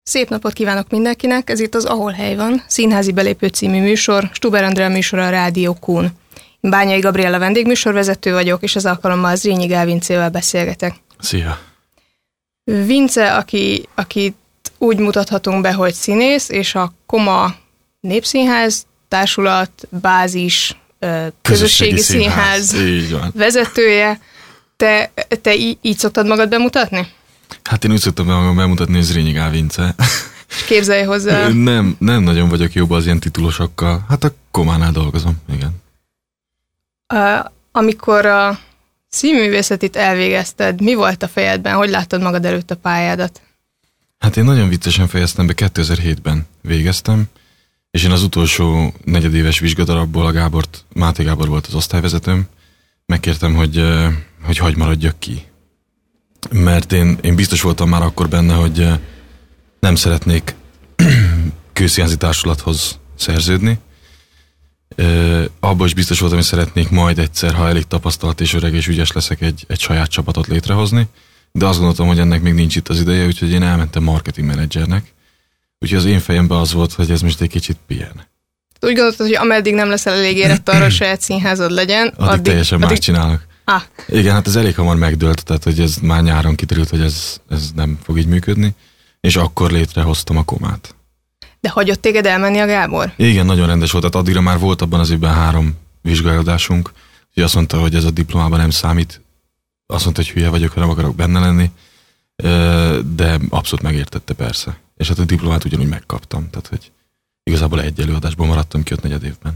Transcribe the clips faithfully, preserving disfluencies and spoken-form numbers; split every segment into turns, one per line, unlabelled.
Szép napot kívánok mindenkinek, ez itt az Ahol hely van, Színházi belépő című műsor, Stuber Andrea műsora a Rádió Kun. Én Bányai Gabriella vendégműsorvezető vagyok, és az alkalommal Zrínyi Gál Vincével beszélgetek.
Szia!
Vince, aki, akit úgy mutathatunk be, hogy színész, és a Koma Népszínház, Társulat, Bázis, Közösségi, Közösségi Színház,
Színház
vezetője. Te, te í- így szoktad magad bemutatni?
Hát én úgy szoktam magam bemutatni, hogy Zrínyi Gál Vince.
És képzelj hozzá.
Nem, nem nagyon vagyok jobb az ilyen titulosokkal. Hát a Kománál dolgozom, igen.
Uh, amikor a színművészetit elvégezted, mi volt a fejedben? Hogy láttad magad előtt a pályádat?
Hát én nagyon viccesen fejeztem be, kétezer-hétben végeztem, és én az utolsó negyedéves vizsgadarabból a Gábort, Máté Gábor volt az osztályvezetőm, megkértem, hogy, hogy hagy maradjak ki. Mert én, én biztos voltam már akkor benne, hogy nem szeretnék kőszínházi társulathoz szerződni. Abban is biztos voltam, hogy szeretnék majd egyszer, ha elég tapasztalt és öreg és ügyes leszek, egy, egy saját csapatot létrehozni. De azt gondoltam, hogy ennek még nincs itt az ideje, úgyhogy én elmentem marketing menedzsernek. Úgyhogy az én fejemben az volt, hogy ez most egy kicsit pihen.
Úgy gondoltad, hogy ameddig nem leszel elég érett arra, hogy saját színházad legyen,
addig, addig teljesen addig... más csinálok.
Ah.
Igen, hát ez elég hamar megdőlt, tehát hogy ez már nyáron kiderült, hogy ez, ez nem fog így működni, és akkor létrehoztam a Komát.
De hagyott téged elmenni a Gábor?
Igen, nagyon rendes volt, tehát addigra már volt abban az évben három vizsgálódásunk, úgyhogy azt mondta, hogy ez a diplomában nem számít, azt mondta, hogy hülye vagyok, ha nem akarok benne lenni, de abszolút megértette persze. És hát a diplomát ugyanúgy megkaptam, tehát hogy igazából egy előadásból maradtam ki öt negyed évben.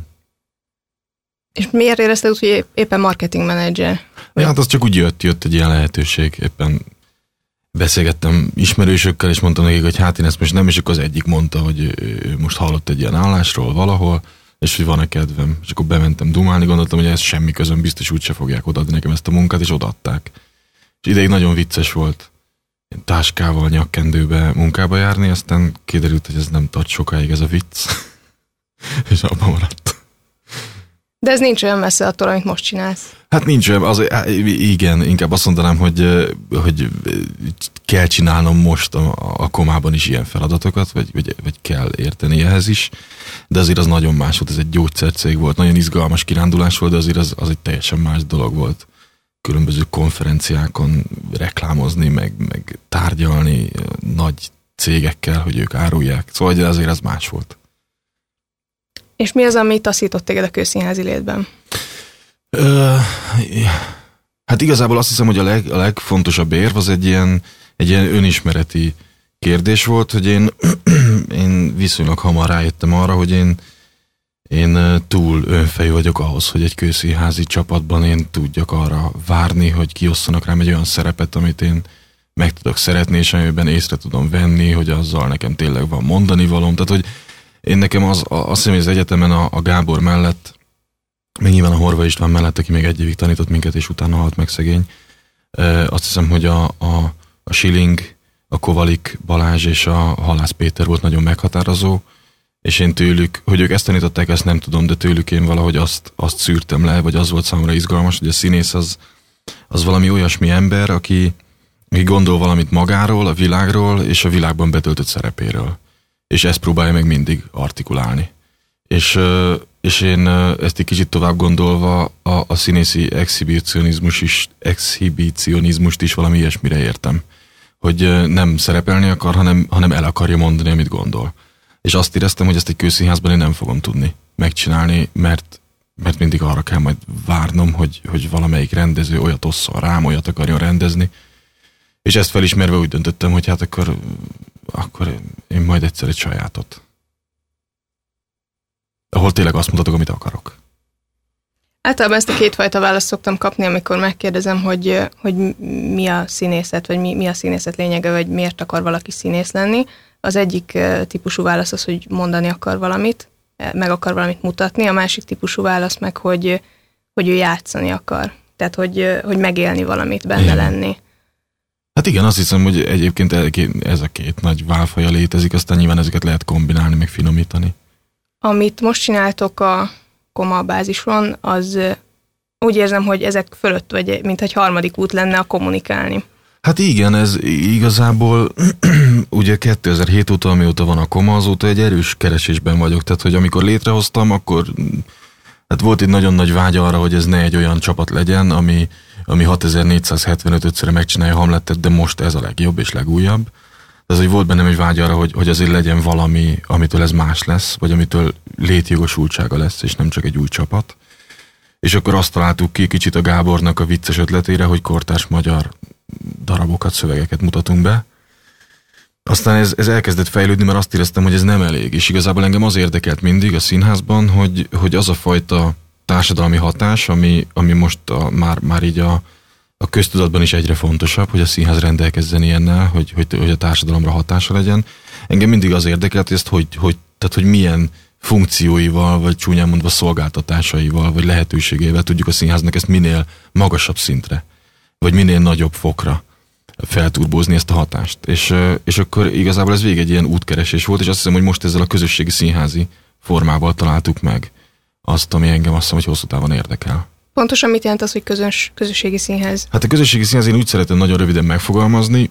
És miért érezted úgy, hogy éppen marketing menedzser?
Ja, hát az csak úgy jött, jött egy ilyen lehetőség. Éppen beszélgettem ismerősökkel, és mondtam nekik, hogy hát én ezt most nem, és akkor az egyik mondta, hogy ő most hallott egy ilyen állásról valahol, és hogy van-e kedvem. És akkor bementem dumálni, gondoltam, hogy ez semmi közön, biztos úgyse fogják odaadni nekem ezt a munkát, és odaadták. És ideig nagyon vicces volt táskával, nyakkendőbe munkába járni, aztán kiderült, hogy ez nem tart sokáig ez a vicc, és abban maradt.
De ez nincs olyan messze attól, amit most csinálsz.
Hát nincs olyan, az, igen, inkább azt mondanám, hogy, hogy kell csinálnom most a, a Komában is ilyen feladatokat, vagy, vagy, vagy kell érteni ehhez is, de azért az nagyon más volt, ez egy gyógyszercég volt, nagyon izgalmas kirándulás volt, de azért az, az egy teljesen más dolog volt. Különböző konferenciákon reklámozni, meg, meg tárgyalni nagy cégekkel, hogy ők árulják. Szóval azért az más volt.
És mi az, ami taszított téged a kőszínházi létben?
Ö, hát igazából azt hiszem, hogy a, leg, a legfontosabb érv az egy ilyen, egy ilyen önismereti kérdés volt, hogy én, én viszonylag hamar rájöttem arra, hogy én, én túl önfejű vagyok ahhoz, hogy egy kőszínházi csapatban én tudjak arra várni, hogy kiosszanak rám egy olyan szerepet, amit én meg tudok szeretni, és amiben észre tudom venni, hogy azzal nekem tényleg van mondani valóm. Tehát, hogy én nekem az, azt hiszem, hogy az egyetemen a, a Gábor mellett, még nyilván a Horva István mellett, aki még egy évig tanított minket, és utána halt meg szegény, e, azt hiszem, hogy a, a, a Schilling, a Kovalik Balázs és a Halász Péter volt nagyon meghatározó, és én tőlük, hogy ők ezt tanították, ezt nem tudom, de tőlük én valahogy azt, azt szűrtem le, vagy az volt számomra izgalmas, hogy a színész az, az valami olyasmi ember, aki, aki gondol valamit magáról, a világról, és a világban betöltött szerepéről. És ezt próbálja meg mindig artikulálni. És, és én ezt egy kicsit tovább gondolva a, a színészi exhibicionizmus is, exhibicionizmust is valami ilyesmire értem. Hogy nem szerepelni akar, hanem, hanem el akarja mondani, amit gondol. És azt éreztem, hogy ezt egy kőszínházban én nem fogom tudni megcsinálni, mert, mert mindig arra kell majd várnom, hogy, hogy valamelyik rendező olyat osszal rám, olyat akarjon rendezni. És ezt felismerve úgy döntöttem, hogy hát akkor, akkor én majd egyszer egy sajátot. Ahol tényleg azt mutatok, amit akarok.
Általában ezt a kétfajta választ szoktam kapni, amikor megkérdezem, hogy, hogy mi a színészet, vagy mi, mi a színészet lényege, vagy miért akar valaki színész lenni. Az egyik típusú válasz az, hogy mondani akar valamit, meg akar valamit mutatni, a másik típusú válasz meg, hogy, hogy ő játszani akar. Tehát, hogy, hogy megélni valamit, benne igen. lenni.
Hát igen, azt hiszem, hogy egyébként ez a két nagy válfaja létezik, aztán nyilván ezeket lehet kombinálni, meg finomítani. Amit
most csináltok a Koma bázison, az úgy érzem, hogy ezek fölött, vagy mint egy harmadik út lenne a kommunikálni.
Hát igen, ez igazából ugye kétezer-hét óta, amióta van a Koma, azóta egy erős keresésben vagyok. Tehát, hogy amikor létrehoztam, akkor hát volt egy nagyon nagy vágy arra, hogy ez ne egy olyan csapat legyen, ami, ami hatezer-négyszázhetvenöt ötször megcsinálja Hamletet, de most ez a legjobb és legújabb. Ez, hogy volt bennem egy vágy arra, hogy, hogy azért legyen valami, amitől ez más lesz, vagy amitől létjogosultsága lesz, és nem csak egy új csapat. És akkor azt találtuk ki kicsit a Gábornak a vicces ötletére, hogy kortárs magyar darabokat, szövegeket mutatunk be. Aztán ez, ez elkezdett fejlődni, mert azt éreztem, hogy ez nem elég. És igazából engem az érdekelt mindig a színházban, hogy, hogy az a fajta társadalmi hatás, ami, ami most a, már, már így a, a köztudatban is egyre fontosabb, hogy a színház rendelkezzen ilyennel, hogy, hogy, hogy a társadalomra hatása legyen. Engem mindig az érdekelt, hogy ezt hogy, hogy, tehát, hogy milyen funkcióival, vagy csúnyán mondva szolgáltatásaival, vagy lehetőségeivel tudjuk a színháznak ezt minél magasabb szintre, vagy minél nagyobb fokra felturbózni ezt a hatást. És, és akkor igazából ez végig egy ilyen útkeresés volt, és azt hiszem, hogy most ezzel a közösségi színházi formával találtuk meg azt, ami engem azt hiszem, hogy hosszú távon érdekel.
Pontosan mit jelent az, hogy közös, közösségi színház?
Hát a közösségi színház én úgy szeretem nagyon röviden megfogalmazni,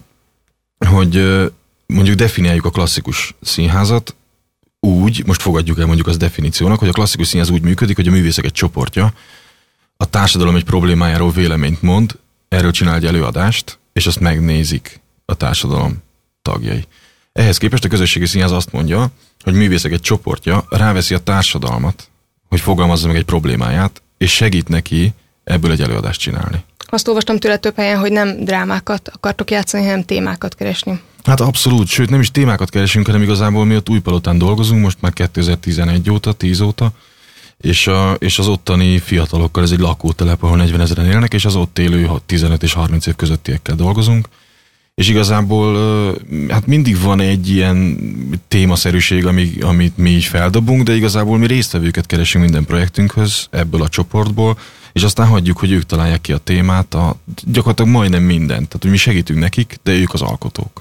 hogy mondjuk definiáljuk a klasszikus színházat úgy, most fogadjuk el mondjuk az definíciónak, hogy a klasszikus színház úgy működik, hogy a művészek egy csoportja a társadalom egy problémájáról véleményt mond, erről csinál egy előadást, és azt megnézik a társadalom tagjai. Ehhez képest a közösségi színház azt mondja, hogy művészek egy csoportja ráveszi a társadalmat, hogy fogalmazza meg egy problémáját, és segít neki ebből egy előadást csinálni.
Azt olvastam tőle több helyen, hogy nem drámákat akartok játszani, hanem témákat keresni.
Hát abszolút, sőt nem is témákat keresünk, hanem igazából mi ott Újpalotán dolgozunk, most már kétezer-tizenegy óta, tíz óta, és, a, és az ottani fiatalokkal, ez egy lakótelep, ahol negyven ezeren élnek, és az ott élő tizenöt és harminc év közöttiekkel dolgozunk. És igazából hát mindig van egy ilyen témaszerűség, ami, amit mi így feldobunk, de igazából mi résztvevőket keresünk minden projektünkhöz ebből a csoportból, és aztán hagyjuk, hogy ők találják ki a témát, a, gyakorlatilag majdnem mindent. Tehát, hogy mi segítünk nekik, de ők az alkotók.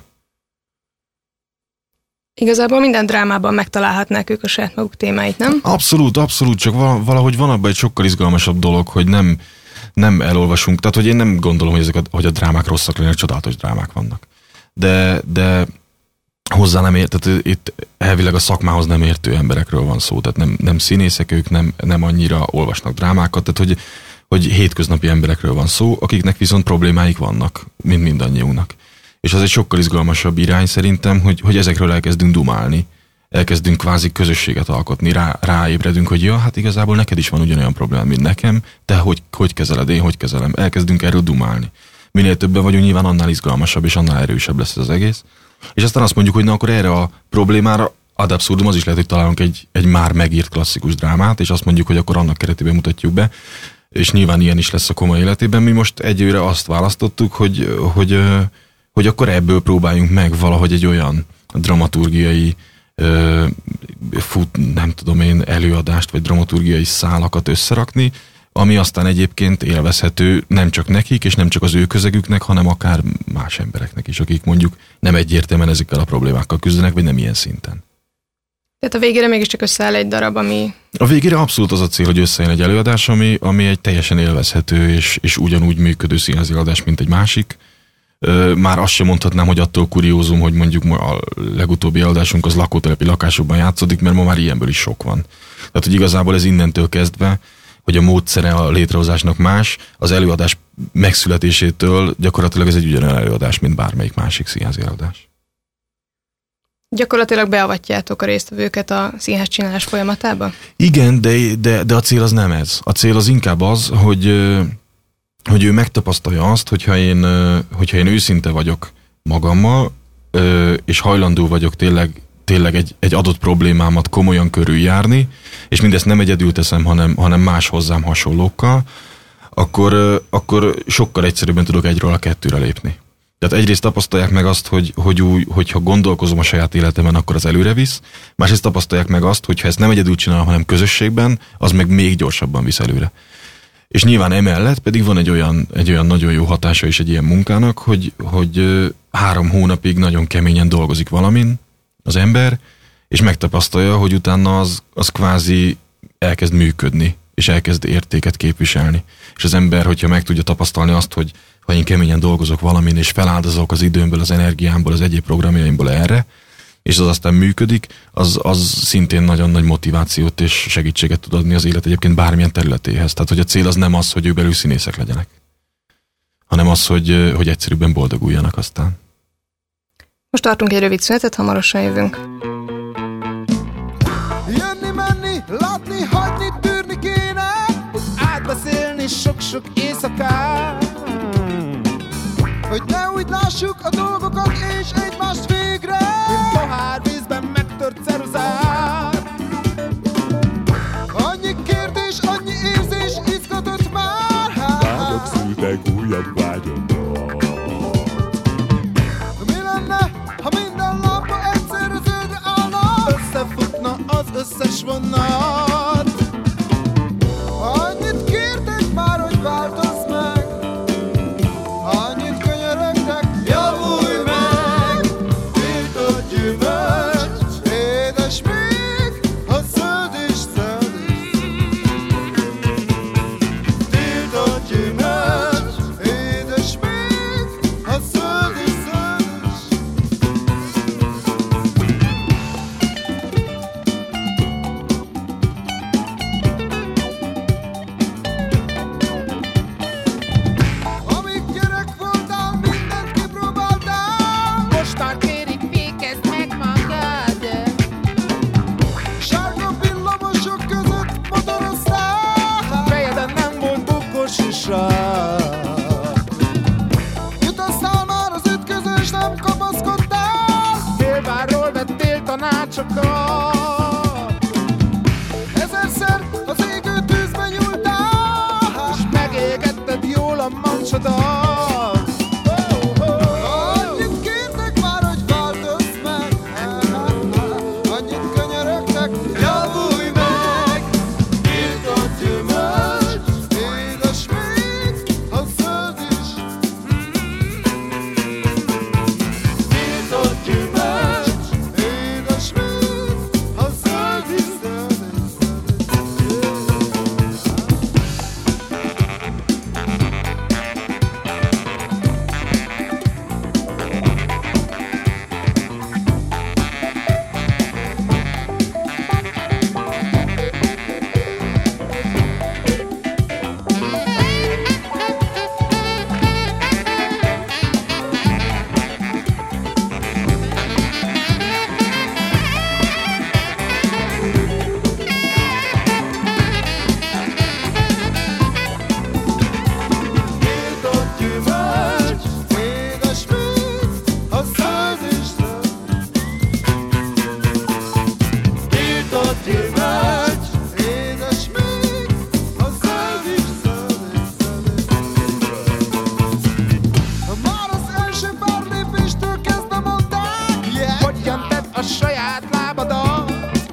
Igazából minden drámában megtalálhatnák ők a saját maguk témáit, nem?
Abszolút, abszolút, csak valahogy van abban egy sokkal izgalmasabb dolog, hogy nem, nem elolvasunk, tehát hogy én nem gondolom, hogy, ezek a, hogy a drámák rosszak lennének, csodálatos drámák vannak. De, de hozzá nem ért, tehát itt elvileg a szakmához nem értő emberekről van szó, tehát nem, nem színészek ők, nem, nem annyira olvasnak drámákat, tehát hogy, hogy hétköznapi emberekről van szó, akiknek viszont problémáik vannak, mint mindannyiunknak. És az egy sokkal izgalmasabb irány szerintem, hogy, hogy ezekről elkezdünk dumálni, elkezdünk kvázi közösséget alkotni, rá, ráébredünk, hogy ja, hát igazából neked is van ugyanolyan probléma, mint nekem, te hogy, hogy kezeled, én hogy kezelem, elkezdünk erről dumálni. Minél többen vagyunk, nyilván annál izgalmasabb és annál erősebb lesz ez az egész. És aztán azt mondjuk, hogy na akkor erre a problémára ad abszurdum, az is lehet, hogy találunk egy, egy már megírt klasszikus drámát, és azt mondjuk, hogy akkor annak keretében mutatjuk be, és nyilván ilyen is lesz a Koma életében. Mi most egyőre azt választottuk, hogy, hogy, hogy akkor ebből próbáljunk meg valahogy egy olyan dramaturgiai fut, nem tudom én, előadást, vagy dramaturgiai szálakat összerakni, ami aztán egyébként élvezhető nem csak nekik, és nem csak az ő közegüknek, hanem akár más embereknek is, akik mondjuk nem egyértelműen ezekkel a problémákkal küzdenek, vagy nem ilyen szinten.
Tehát a végére mégiscsak összeáll egy darab, ami...
A végére abszolút az a cél, hogy összejön egy előadás, ami, ami egy teljesen élvezhető, és, és ugyanúgy működő színházi előadás, mint egy másik. Már azt sem mondhatnám, hogy attól kuriózum, hogy mondjuk a legutóbbi előadásunk az lakótelepi lakásokban játszódik, mert ma már ilyenből is sok van. Tehát, hogy igazából ez innentől kezdve, hogy a módszere a létrehozásnak más, az előadás megszületésétől gyakorlatilag ez egy ugyanolyan előadás, mint bármelyik másik színházi előadás.
Gyakorlatilag beavatjátok a résztvevőket a színház csinálás folyamatába?
Igen, de, de, de a cél az nem ez. A cél az inkább az, hogy, hogy ő megtapasztalja azt, hogyha én, hogyha én őszinte vagyok magammal, és hajlandó vagyok tényleg, tényleg egy, egy adott problémámat komolyan körüljárni, és mindezt nem egyedül teszem, hanem, hanem más hozzám hasonlókkal, akkor, akkor sokkal egyszerűbben tudok egyről a kettőre lépni. Tehát egyrészt tapasztalják meg azt, hogy, hogy úgy, hogyha gondolkozom a saját életemen, akkor az előre visz, másrészt tapasztalják meg azt, hogy ha ezt nem egyedül csinálom, hanem közösségben, az meg még gyorsabban visz előre. És nyilván emellett pedig van egy olyan, egy olyan nagyon jó hatása is egy ilyen munkának, hogy, hogy három hónapig nagyon keményen dolgozik valamin az ember, és megtapasztalja, hogy utána az, az kvázi elkezd működni, és elkezd értéket képviselni. És az ember, hogyha meg tudja tapasztalni azt, hogy ha én keményen dolgozok valamin, és feláldozok az időmből, az energiámból, az egyéb programjaimból erre, és az aztán működik, az, az szintén nagyon nagy motivációt és segítséget tud adni az élet egyébként bármilyen területéhez. Tehát, hogy a cél az nem az, hogy ők belül színészek legyenek, hanem az, hogy, hogy egyszerűbben boldoguljanak aztán.
Most tartunk egy rövid szünetet, hamarosan jövünk.
Jönni, menni, látni, hagyni, tűrni kéne, átbeszélni sok-sok éjszakát, hogy ne úgy lássuk a dolgokat és egymást végre, mint pohár vízben megtört ceruzát. Annyi kérdés, annyi érzés izgatott már.
Vágyak szültek újabb vágyokat.
Mi lenne, ha minden lámpa egyszerre zöldre állna? Összefutna az összes vonat. Annyit kértek már, hogy változz meg, annyit könyörögtek, javulj meg. Tiltott gyümölcs, édes még, ha zöld is zöld is. Tiltott gyümölcs, édes még, ha zöld is zöld is. Amíg gyerek voltál, mindent kipróbáltál.
Mostan kérik, fékezd meg magad.
Sárga villamosok között motoroztál.
Fejeden nem volt bukós
Jutasztál már az ütközés, nem kapaszkodtál.
Félvárról vettél tanácsokat,
Ezerszer az égő tűzbe nyúltál.
és megégetted jól a mancsodat.
Annyit kértek már, hogy változz meg, annyit könyörögtek, javulj meg. Tiltott gyümölcs, édes még, ha zöld is. Tiltott gyümölcs, édes még, ha zöld is, zöld is, Tiltott gyümölcs, édes még, ha zöld is, zöld. Tiltott gyümölcs, édes még, ha zöld is, zöld is, zöld is. Már az első pár lépéstől kezdve mondták, yeah.
Hogyan tedd a saját lábadat,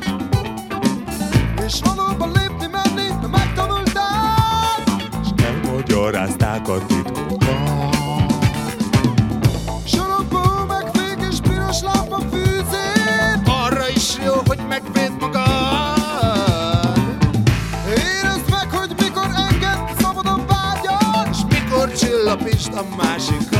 És valóban lépni, menni, megtanulták.
Elmagyarázták a titkokat.
Sorokból megfék és piros lámpa fűzét.
arra is jó, hogy megvédd magad.
Érezd meg, hogy mikor enged szabadon vágyad.
És mikor csillapítsd a másikat.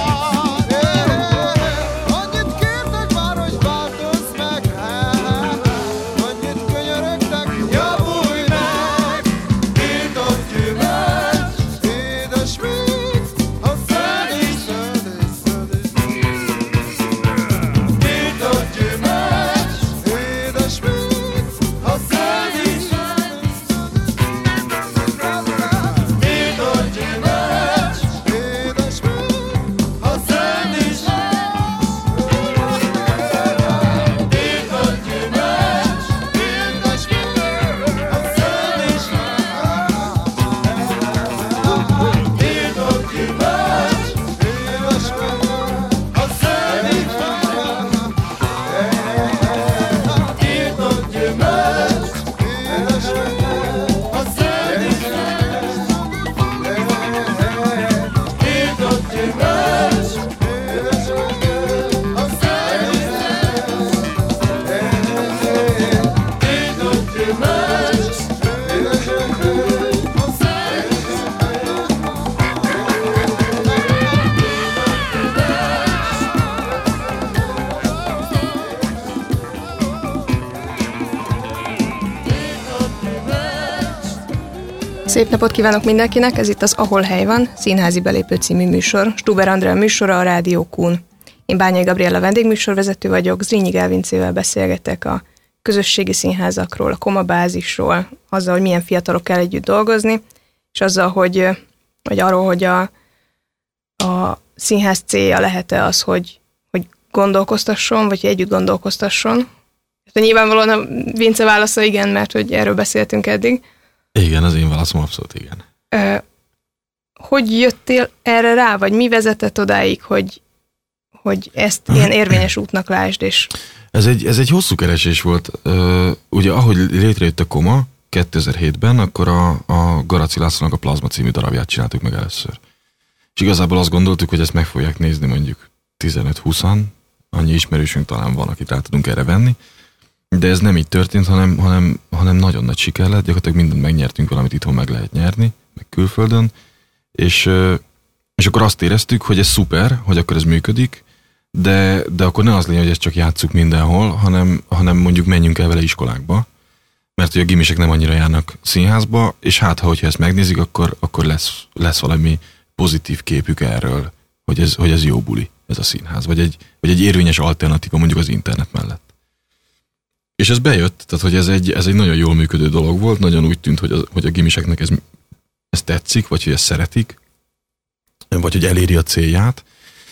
Annyit kértek már, hogy változz meg, annyit könyörögtek, javulj meg. Tiltott gyümölcs, édes még,
Szép napot kívánok mindenkinek, ez itt az Ahol hely van, Színházi belépő című műsor, Stuber Andrea műsora a Rádió Kun. Én Bányai Gabriella vendégműsorvezető vagyok, Zrínyi Gelvincével beszélgetek a közösségi színházakról, a komabázisról, azzal, hogy milyen fiatalok kell együtt dolgozni, és azzal, hogy, hogy arról, hogy a, a színház célja lehet-e az, hogy, hogy gondolkoztasson, vagy együtt gondolkoztasson. De nyilvánvalóan a Vince válasza igen, mert hogy erről beszéltünk eddig.
Igen, az én válaszom abszolút igen.
Ö, hogy jöttél erre rá, vagy mi vezetett odáig, hogy, hogy ezt ilyen érvényes útnak lásd, és...
Ez egy, ez egy hosszú keresés volt. Uh, ugye ahogy létrejött a Koma kétezer-hétben, akkor a, a Garaci Lászlónak a Plazma című darabját csináltuk meg először. És igazából azt gondoltuk, hogy ezt meg fogják nézni mondjuk tizenöt-húszan, annyi ismerősünk talán van, akit rá tudunk erre venni. De ez nem így történt, hanem, hanem, hanem nagyon nagy siker lett, gyakorlatilag mindent megnyertünk, valamit itthon meg lehet nyerni, meg külföldön, és, és akkor azt éreztük, hogy ez szuper, hogy akkor ez működik, de, de akkor ne az legyen, hogy ezt csak játsszuk mindenhol, hanem, hanem mondjuk menjünk el vele iskolákba, mert hogy a gimisek nem annyira járnak színházba, és hát ha hogyha ezt megnézik, akkor, akkor lesz, lesz valami pozitív képük erről, hogy ez, hogy ez jó buli, ez a színház, vagy egy, vagy egy érvényes alternatíva mondjuk az internet mellett. És ez bejött, tehát hogy ez egy, ez egy nagyon jól működő dolog volt, nagyon úgy tűnt, hogy a, hogy a gimiseknek ez, ez tetszik, vagy hogy ezt szeretik, vagy hogy eléri a célját,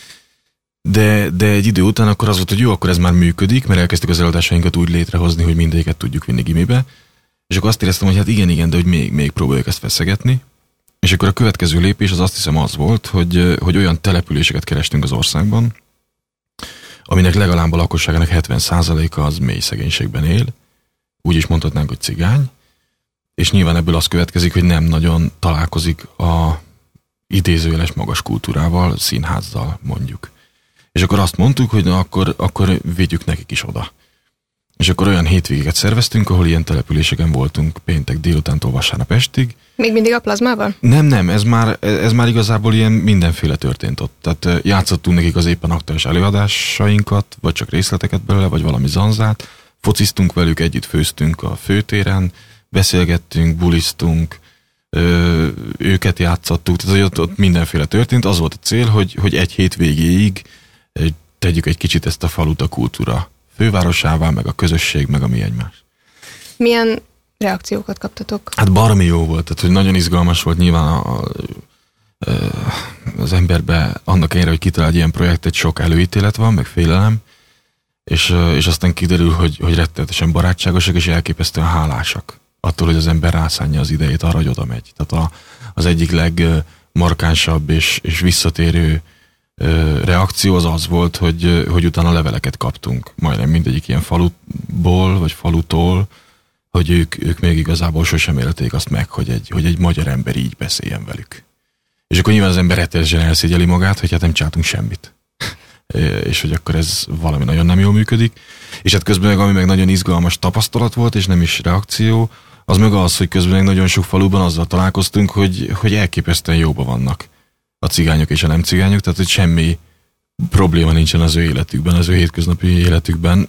de, de egy idő után akkor az volt, hogy jó, akkor ez már működik, mert elkezdtük az előadásainkat úgy létrehozni, hogy mindegyiket tudjuk vinni gimibe, és akkor azt éreztem, hogy hát igen, igen, de hogy még, még próbáljuk ezt feszegetni, és akkor a következő lépés az azt hiszem az volt, hogy, hogy olyan településeket kerestünk az országban, aminek legalább a lakosságának hetven százaléka az mély szegénységben él, úgy is mondhatnánk, hogy cigány, és nyilván ebből az következik, hogy nem nagyon találkozik a idézőjeles magas kultúrával, színházzal mondjuk. És akkor azt mondtuk, hogy na akkor, akkor vigyük nekik is oda. És akkor olyan hétvégéket szerveztünk, ahol ilyen településeken voltunk péntek délutántól vasárnap estig.
Még mindig a Plazmában?
Nem, nem, ez már, ez már igazából ilyen mindenféle történt ott. Tehát játszottunk nekik az éppen aktuális előadásainkat, vagy csak részleteket belőle, vagy valami zanzát. Fociztunk velük, együtt főztünk a főtéren, beszélgettünk, buliztunk, őket játszottuk, tehát ott, ott mindenféle történt. Az volt a cél, hogy, hogy egy hét végéig tegyük egy kicsit ezt a falut a kultúra fővárosává, meg a közösség, meg a mi egymás.
Milyen reakciókat kaptatok?
Hát baromi jó volt, tehát hogy nagyon izgalmas volt nyilván a, a, az emberben annak ellenére, hogy kitalál egy ilyen projektet, sok előítélet van, meg félelem, és, és aztán kiderül, hogy, hogy rettenetesen barátságosak és elképesztően hálásak attól, hogy az ember rászánja az idejét arra, hogy oda megy. Tehát a, az egyik legmarkánsabb és, és visszatérő reakció az az volt, hogy, hogy utána leveleket kaptunk, majdnem mindegyik ilyen faluból, vagy falutól, hogy ők, ők még igazából sosem élték azt meg, hogy egy, hogy egy magyar ember így beszéljen velük. És akkor nyilván az ember rettenetesen elszégyeli magát, hogy hát nem csináltunk semmit. És hogy akkor ez valami nagyon nem jól működik. És hát közben meg, ami meg nagyon izgalmas tapasztalat volt, és nem is reakció, az meg az, hogy közben meg nagyon sok faluban azzal találkoztunk, hogy, hogy elképesztően jóban vannak a cigányok és a nem cigányok, tehát hogy semmi probléma nincsen az ő életükben, az ő hétköznapi életükben,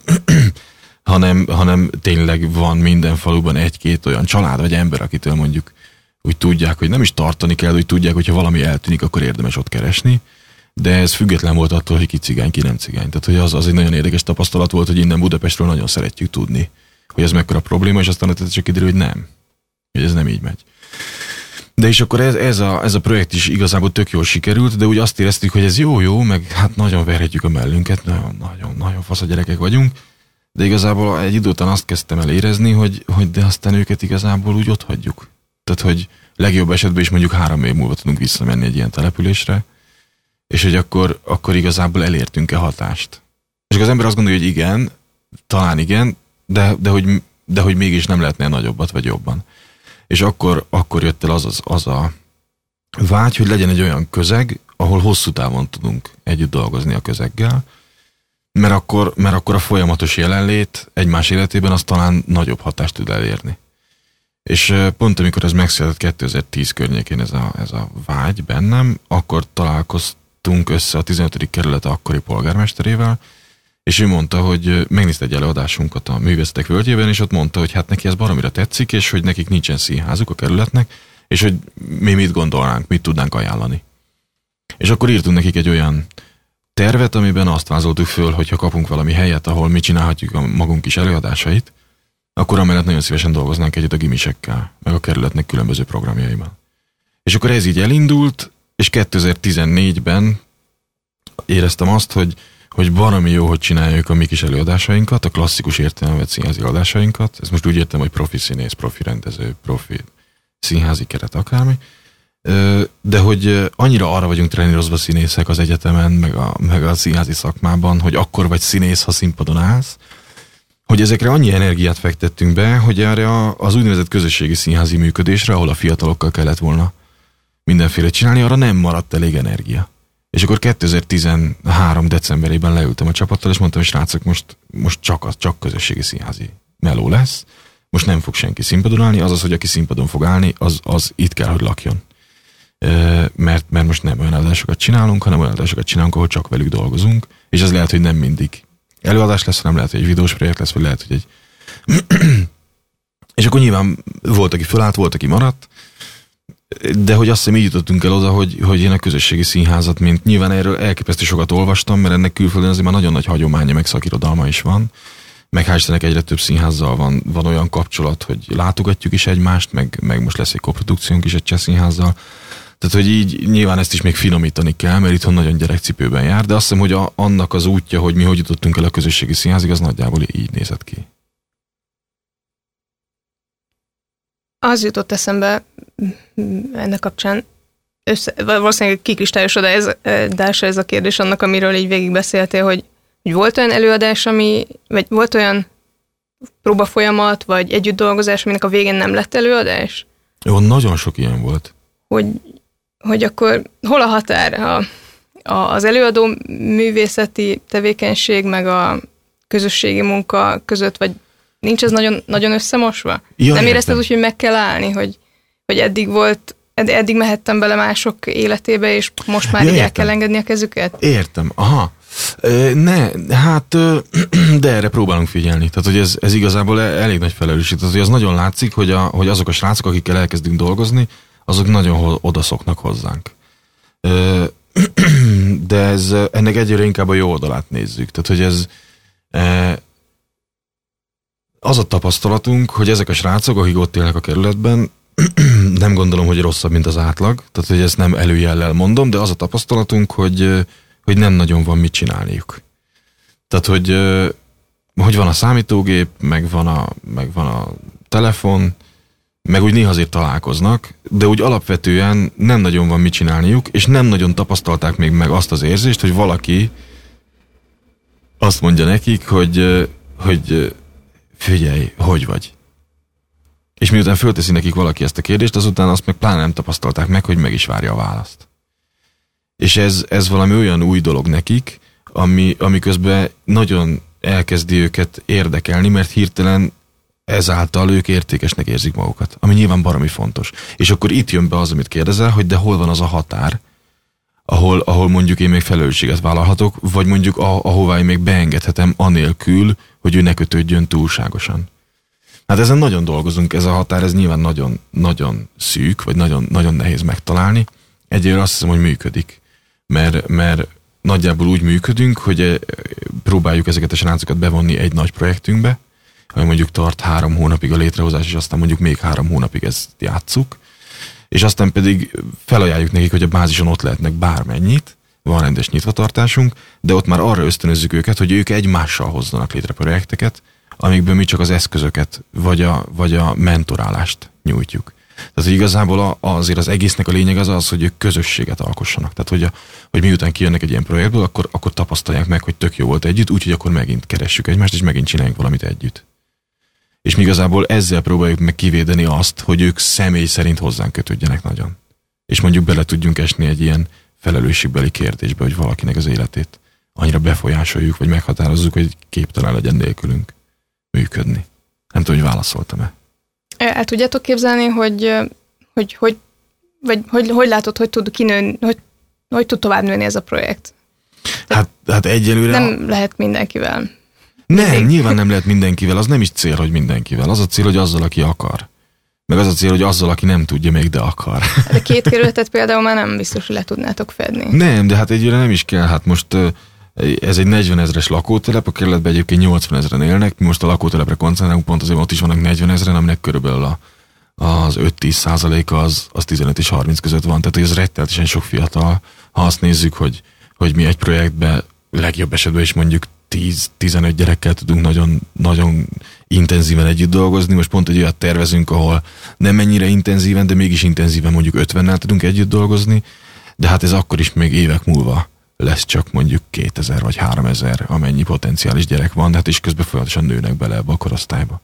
hanem, hanem tényleg van minden faluban egy-két olyan család vagy ember, akitől mondjuk úgy tudják, hogy nem is tartani kell, hogy tudják, hogyha valami eltűnik, akkor érdemes ott keresni, de ez független volt attól, hogy ki cigány, ki nem cigány. Tehát hogy az, az egy nagyon érdekes tapasztalat volt, hogy innen Budapestről nagyon szeretjük tudni, hogy ez mekkora probléma, és aztán csak kiderül, hogy nem. Hogy ez nem így megy. De és akkor ez, ez, a, ez a projekt is igazából tök jól sikerült, de úgy azt éreztük, hogy ez jó-jó, meg hát nagyon verhetjük a mellünket, nagyon-nagyon fasz a gyerekek vagyunk, de igazából egy idő után azt kezdtem el érezni, hogy, hogy de aztán őket igazából úgy ott hagyjuk. Tehát, hogy legjobb esetben is mondjuk három év múlva tudunk visszamenni egy ilyen településre, és hogy akkor, akkor igazából elértünk-e hatást. És az ember azt gondolja, hogy igen, talán igen, de, de, hogy, de hogy mégis nem lehetne nagyobbat vagy jobban. És akkor, akkor jött el az, az, az a vágy, hogy legyen egy olyan közeg, ahol hosszú távon tudunk együtt dolgozni a közeggel, mert akkor, mert akkor a folyamatos jelenlét egymás életében az talán nagyobb hatást tud elérni. És pont amikor ez megszületett kétezer-tíz környékén ez a, ez a vágy bennem, akkor találkoztunk össze a tizenötödik kerület akkori polgármesterével, és ő mondta, hogy megnézte egy előadásunkat a Művészetek Völgyében, és ott mondta, hogy hát neki ez baromira tetszik, és hogy nekik nincsen színházuk a kerületnek, és hogy mi mit gondolnánk, mit tudnánk ajánlani. És akkor írtunk nekik egy olyan tervet, amiben azt vázoltuk föl, hogy ha kapunk valami helyet, ahol mi csinálhatjuk a magunk kis előadásait, akkor amellett nagyon szívesen dolgoznánk együtt a gimisekkel, meg a kerületnek különböző programjaiban. És akkor ez így elindult, és kétezer-tizennégyben éreztem azt, hogy, hogy baromi jó, hogy csináljuk a mi kis előadásainkat, a klasszikus értelemben vett színházi előadásainkat. Ez most úgy értem, hogy profi színész, profi rendező, profi színházi keret, akármi. De hogy annyira arra vagyunk trenírozva színészek az egyetemen, meg a, meg a színházi szakmában, hogy akkor vagy színész, ha színpadon állsz, hogy ezekre annyi energiát fektettünk be, hogy erre az úgynevezett közösségi színházi működésre, ahol a fiatalokkal kellett volna mindenféle csinálni, arra nem maradt elég energia. És akkor kétezer-tizenhárom decemberében leültem a csapattal, és mondtam, hogy srácok, most, most csak, csak közösségi színházi meló lesz, most nem fog senki színpadon állni, azaz, hogy aki színpadon fog állni, az, az itt kell, hogy lakjon. Mert, mert most nem olyan előadásokat csinálunk, hanem olyan előadásokat csinálunk, ahol csak velük dolgozunk, és ez lehet, hogy nem mindig előadás lesz, hanem lehet, hogy egy videós projekt lesz, vagy lehet, hogy egy... És akkor nyilván volt, aki fölállt, volt, aki maradt, de hogy azt hiszem így jutottunk el oda, hogy, hogy én a közösségi színházat, mint nyilván erről elképesztő sokat olvastam, mert ennek külföldön azért már nagyon nagy hagyománya, meg szakirodalma is van, meg hál' Istennek egyre több színházzal van, van olyan kapcsolat, hogy látogatjuk is egymást, meg, meg most lesz egy koprodukciónk is egy cseh színházzal. Tehát, hogy így nyilván ezt is még finomítani kell, mert itthon nagyon gyerekcipőben jár, de azt hiszem, hogy a, annak az útja, hogy mi hogy jutottunk el a közösségi színházig, az nagyjából így nézett ki.
Az jutott eszembe ennek kapcsán, össze, valószínűleg kikristályosodás ez a kérdés annak, amiről így végig beszéltél, hogy, hogy volt olyan előadás, ami, vagy volt olyan próbafolyamat, vagy együtt dolgozás, aminek a végén nem lett előadás?
Jó, nagyon sok ilyen volt.
Hogy, hogy akkor hol a határ a, a, az előadó művészeti tevékenység, meg a közösségi munka között, vagy nincs ez nagyon, nagyon összemosva?
Ja,
nem érezted
értem.
úgy, hogy meg kell állni, hogy, hogy eddig volt, eddig mehettem bele mások életébe, és most már
ja,
így el
értem.
kell engedni a kezüket?
Értem, aha. Ne, hát, de erre próbálunk figyelni. Tehát, hogy ez, ez igazából elég nagy felelősség. Tehát, hogy az nagyon látszik, hogy, a, hogy azok a srácok, akikkel elkezdünk dolgozni, azok nagyon odaszoknak hozzánk. De ez, ennek egyre inkább a jó oldalát nézzük. Tehát, hogy ez az a tapasztalatunk, hogy ezek a srácok, akik ott élnek a kerületben, nem gondolom, hogy rosszabb, mint az átlag. Tehát, hogy ezt nem előjellel mondom, de az a tapasztalatunk, hogy, hogy nem nagyon van mit csinálniuk. Tehát, hogy, hogy van a számítógép, meg van a, meg van a telefon, meg úgy néha azért találkoznak, de úgy alapvetően nem nagyon van mit csinálniuk, és nem nagyon tapasztalták még meg azt az érzést, hogy valaki azt mondja nekik, hogy, hogy figyelj, hogy vagy? És miután fölteszi nekik valaki ezt a kérdést, azután azt meg pláne nem tapasztalták meg, hogy meg is várja a választ. És ez, ez valami olyan új dolog nekik, ami, ami közben nagyon elkezdi őket érdekelni, mert hirtelen ezáltal ők értékesnek érzik magukat, ami nyilván baromi fontos. És akkor itt jön be az, amit kérdezel, hogy de hol van az a határ, ahol, ahol mondjuk én még felelősséget vállalhatok, vagy mondjuk ahová én még beengedhetem anélkül, hogy ő ne kötődjön túlságosan. Hát ezen nagyon dolgozunk, ez a határ, ez nyilván nagyon, nagyon szűk, vagy nagyon, nagyon nehéz megtalálni. Egyébként azt hiszem, hogy működik. Mert, mert nagyjából úgy működünk, hogy próbáljuk ezeket a srácokat bevonni egy nagy projektünkbe, ami mondjuk tart három hónapig a létrehozás, és aztán mondjuk még három hónapig ezt játsszuk, és aztán pedig felajánljuk nekik, hogy a bázison ott lehetnek bármennyit, van rendes nyitvatartásunk, de ott már arra ösztönözzük őket, hogy ők egymással hozzanak létre projekteket, amikből mi csak az eszközöket, vagy a, vagy a mentorálást nyújtjuk. Tehát, hogy igazából azért az egésznek a lényeg az az, hogy ők közösséget alkossanak. Tehát, hogy, a, hogy miután kijönnek egy ilyen projektből, akkor, akkor tapasztalják meg, hogy tök jó volt együtt, úgyhogy akkor megint keressük egymást, és megint csináljunk valamit együtt. És mi igazából ezzel próbáljuk meg kivédeni azt, hogy ők személy szerint hozzánk kötődjenek nagyon. És mondjuk bele tudjunk esni egy ilyen felelősségbeli kérdésbe, hogy valakinek az életét annyira befolyásoljuk, vagy meghatározzuk, hogy képtelen legyen nélkülünk működni. Nem tudom, hogy válaszoltam-e. El
tudjátok képzelni, hogy hogy, hogy, vagy, hogy, hogy látod, hogy tud kinőni, hogy, hogy tud tovább nőni ez a projekt?
Hát, hát egyelőre...
Nem lehet mindenkivel.
Nem, nyilván nem lehet mindenkivel, az nem is cél, hogy mindenkivel. Az a cél, hogy azzal, aki akar. meg az a cél, hogy azzal, aki nem tudja még, de akar.
De két kerületet például már nem biztos, hogy le tudnátok fedni.
Nem, de hát egyre nem is kell. Hát most ez egy negyven ezres lakótelep, a kerületben egyébként nyolcvan ezren élnek, mi most a lakótelepre koncentrálunk, pont azért ott is vannak negyven ezren, aminek körülbelül a, az öt-tíz százaléka az, az tizenöt és harminc között van, tehát ez rettenetesen sok fiatal. Ha azt nézzük, hogy, hogy mi egy projektben legjobb esetben is mondjuk tíz-tizenöt gyerekkel tudunk nagyon, nagyon intenzíven együtt dolgozni. Most pont egy olyat tervezünk, ahol nem mennyire intenzíven, de mégis intenzíven mondjuk ötvennel tudunk együtt dolgozni, de hát ez akkor is még évek múlva lesz csak mondjuk kétezer vagy háromezer, amennyi potenciális gyerek van, de hát is közben folyamatosan nőnek bele ebbe a korosztályba.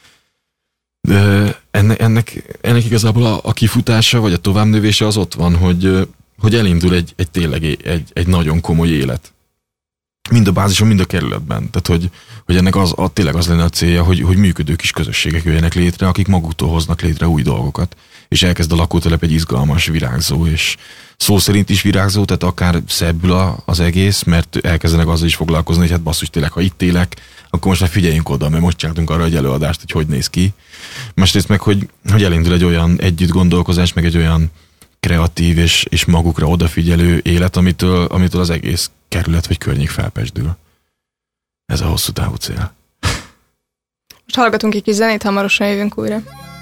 De ennek, ennek, ennek igazából a, a kifutása, vagy a továbbnövése az ott van, hogy, hogy elindul egy, egy tényleg egy, egy nagyon komoly élet. Mind a bázison, mind a kerületben. Tehát, hogy, hogy ennek az, a, tényleg az lenne a célja, hogy, hogy működő kis közösségek jöjjenek létre, akik maguktól hoznak létre új dolgokat. És elkezd a lakótelep egy izgalmas, virágzó, és szó szerint is virágzó, tehát akár szebbül a, az egész, mert elkezdenek azzal is foglalkozni, hogy hát basszus, tényleg, ha itt élek, akkor most már figyeljünk oda, mert most csináltunk arra egy előadást, hogy hogy néz ki. Másrészt meg, hogy, hogy elindul egy olyan együtt gondolkozás, meg egy olyan kreatív és, és magukra odafigyelő élet, amitől, amitől az egész kerület vagy környék felpesdül. Ez a hosszú távú cél.
Most hallgatunk egy kis zenét, hamarosan jövünk újra.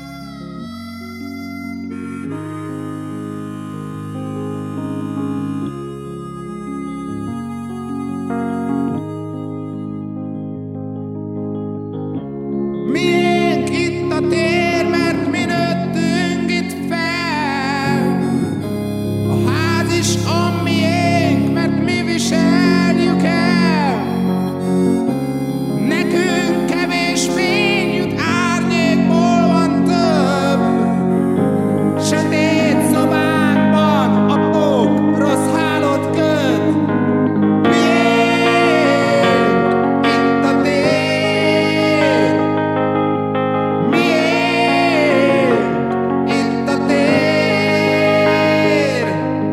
Miénk itt a tér, mert mi nőttünk itt fel. A ház is a miénk, mert mi viseljük el. Nekünk kevés fény jut, árnyékból van több. Sötét szobánkban a pók rossz hálót köt. Miénk itt a tér. Miénk itt a tér.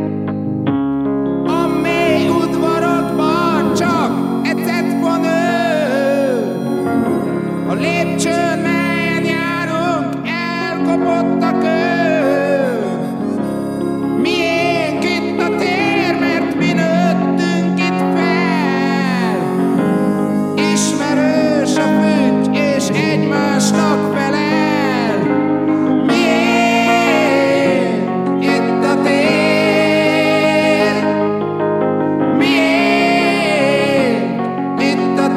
A mély udvarokban csak ecet von ő. A lépcsőn, melyen járunk, elkopott a kő. Miénk itt a tér, mert mi nőttünk itt fel. Ismerős a fügy, és egymásnak felel. Miénk itt a tér. Miénk itt a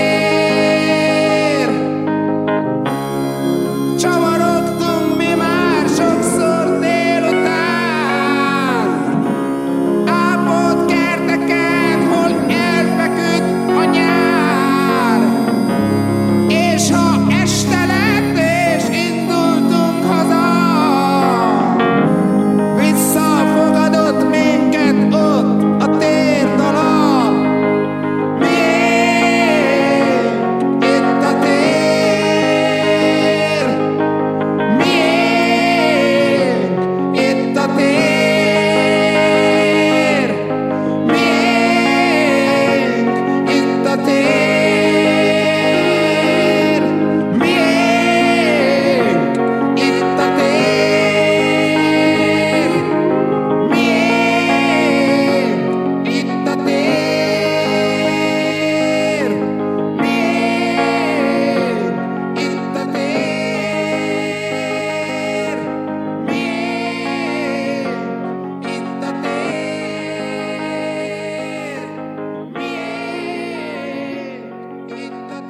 tér. Csavarogtunk mi már sokszor délután. Ápolt kerteken, hol elfeküdt a nyár. És ha este lett és indultunk haza, visszafogadott minket ott a térdala. Miénk itt a tér. Miénk itt a tér. Miénk itt a tér. Miénk itt a tér. Miénk itt a tér. Miénk itt a tér. Miénk itt a tér. Miénk itt a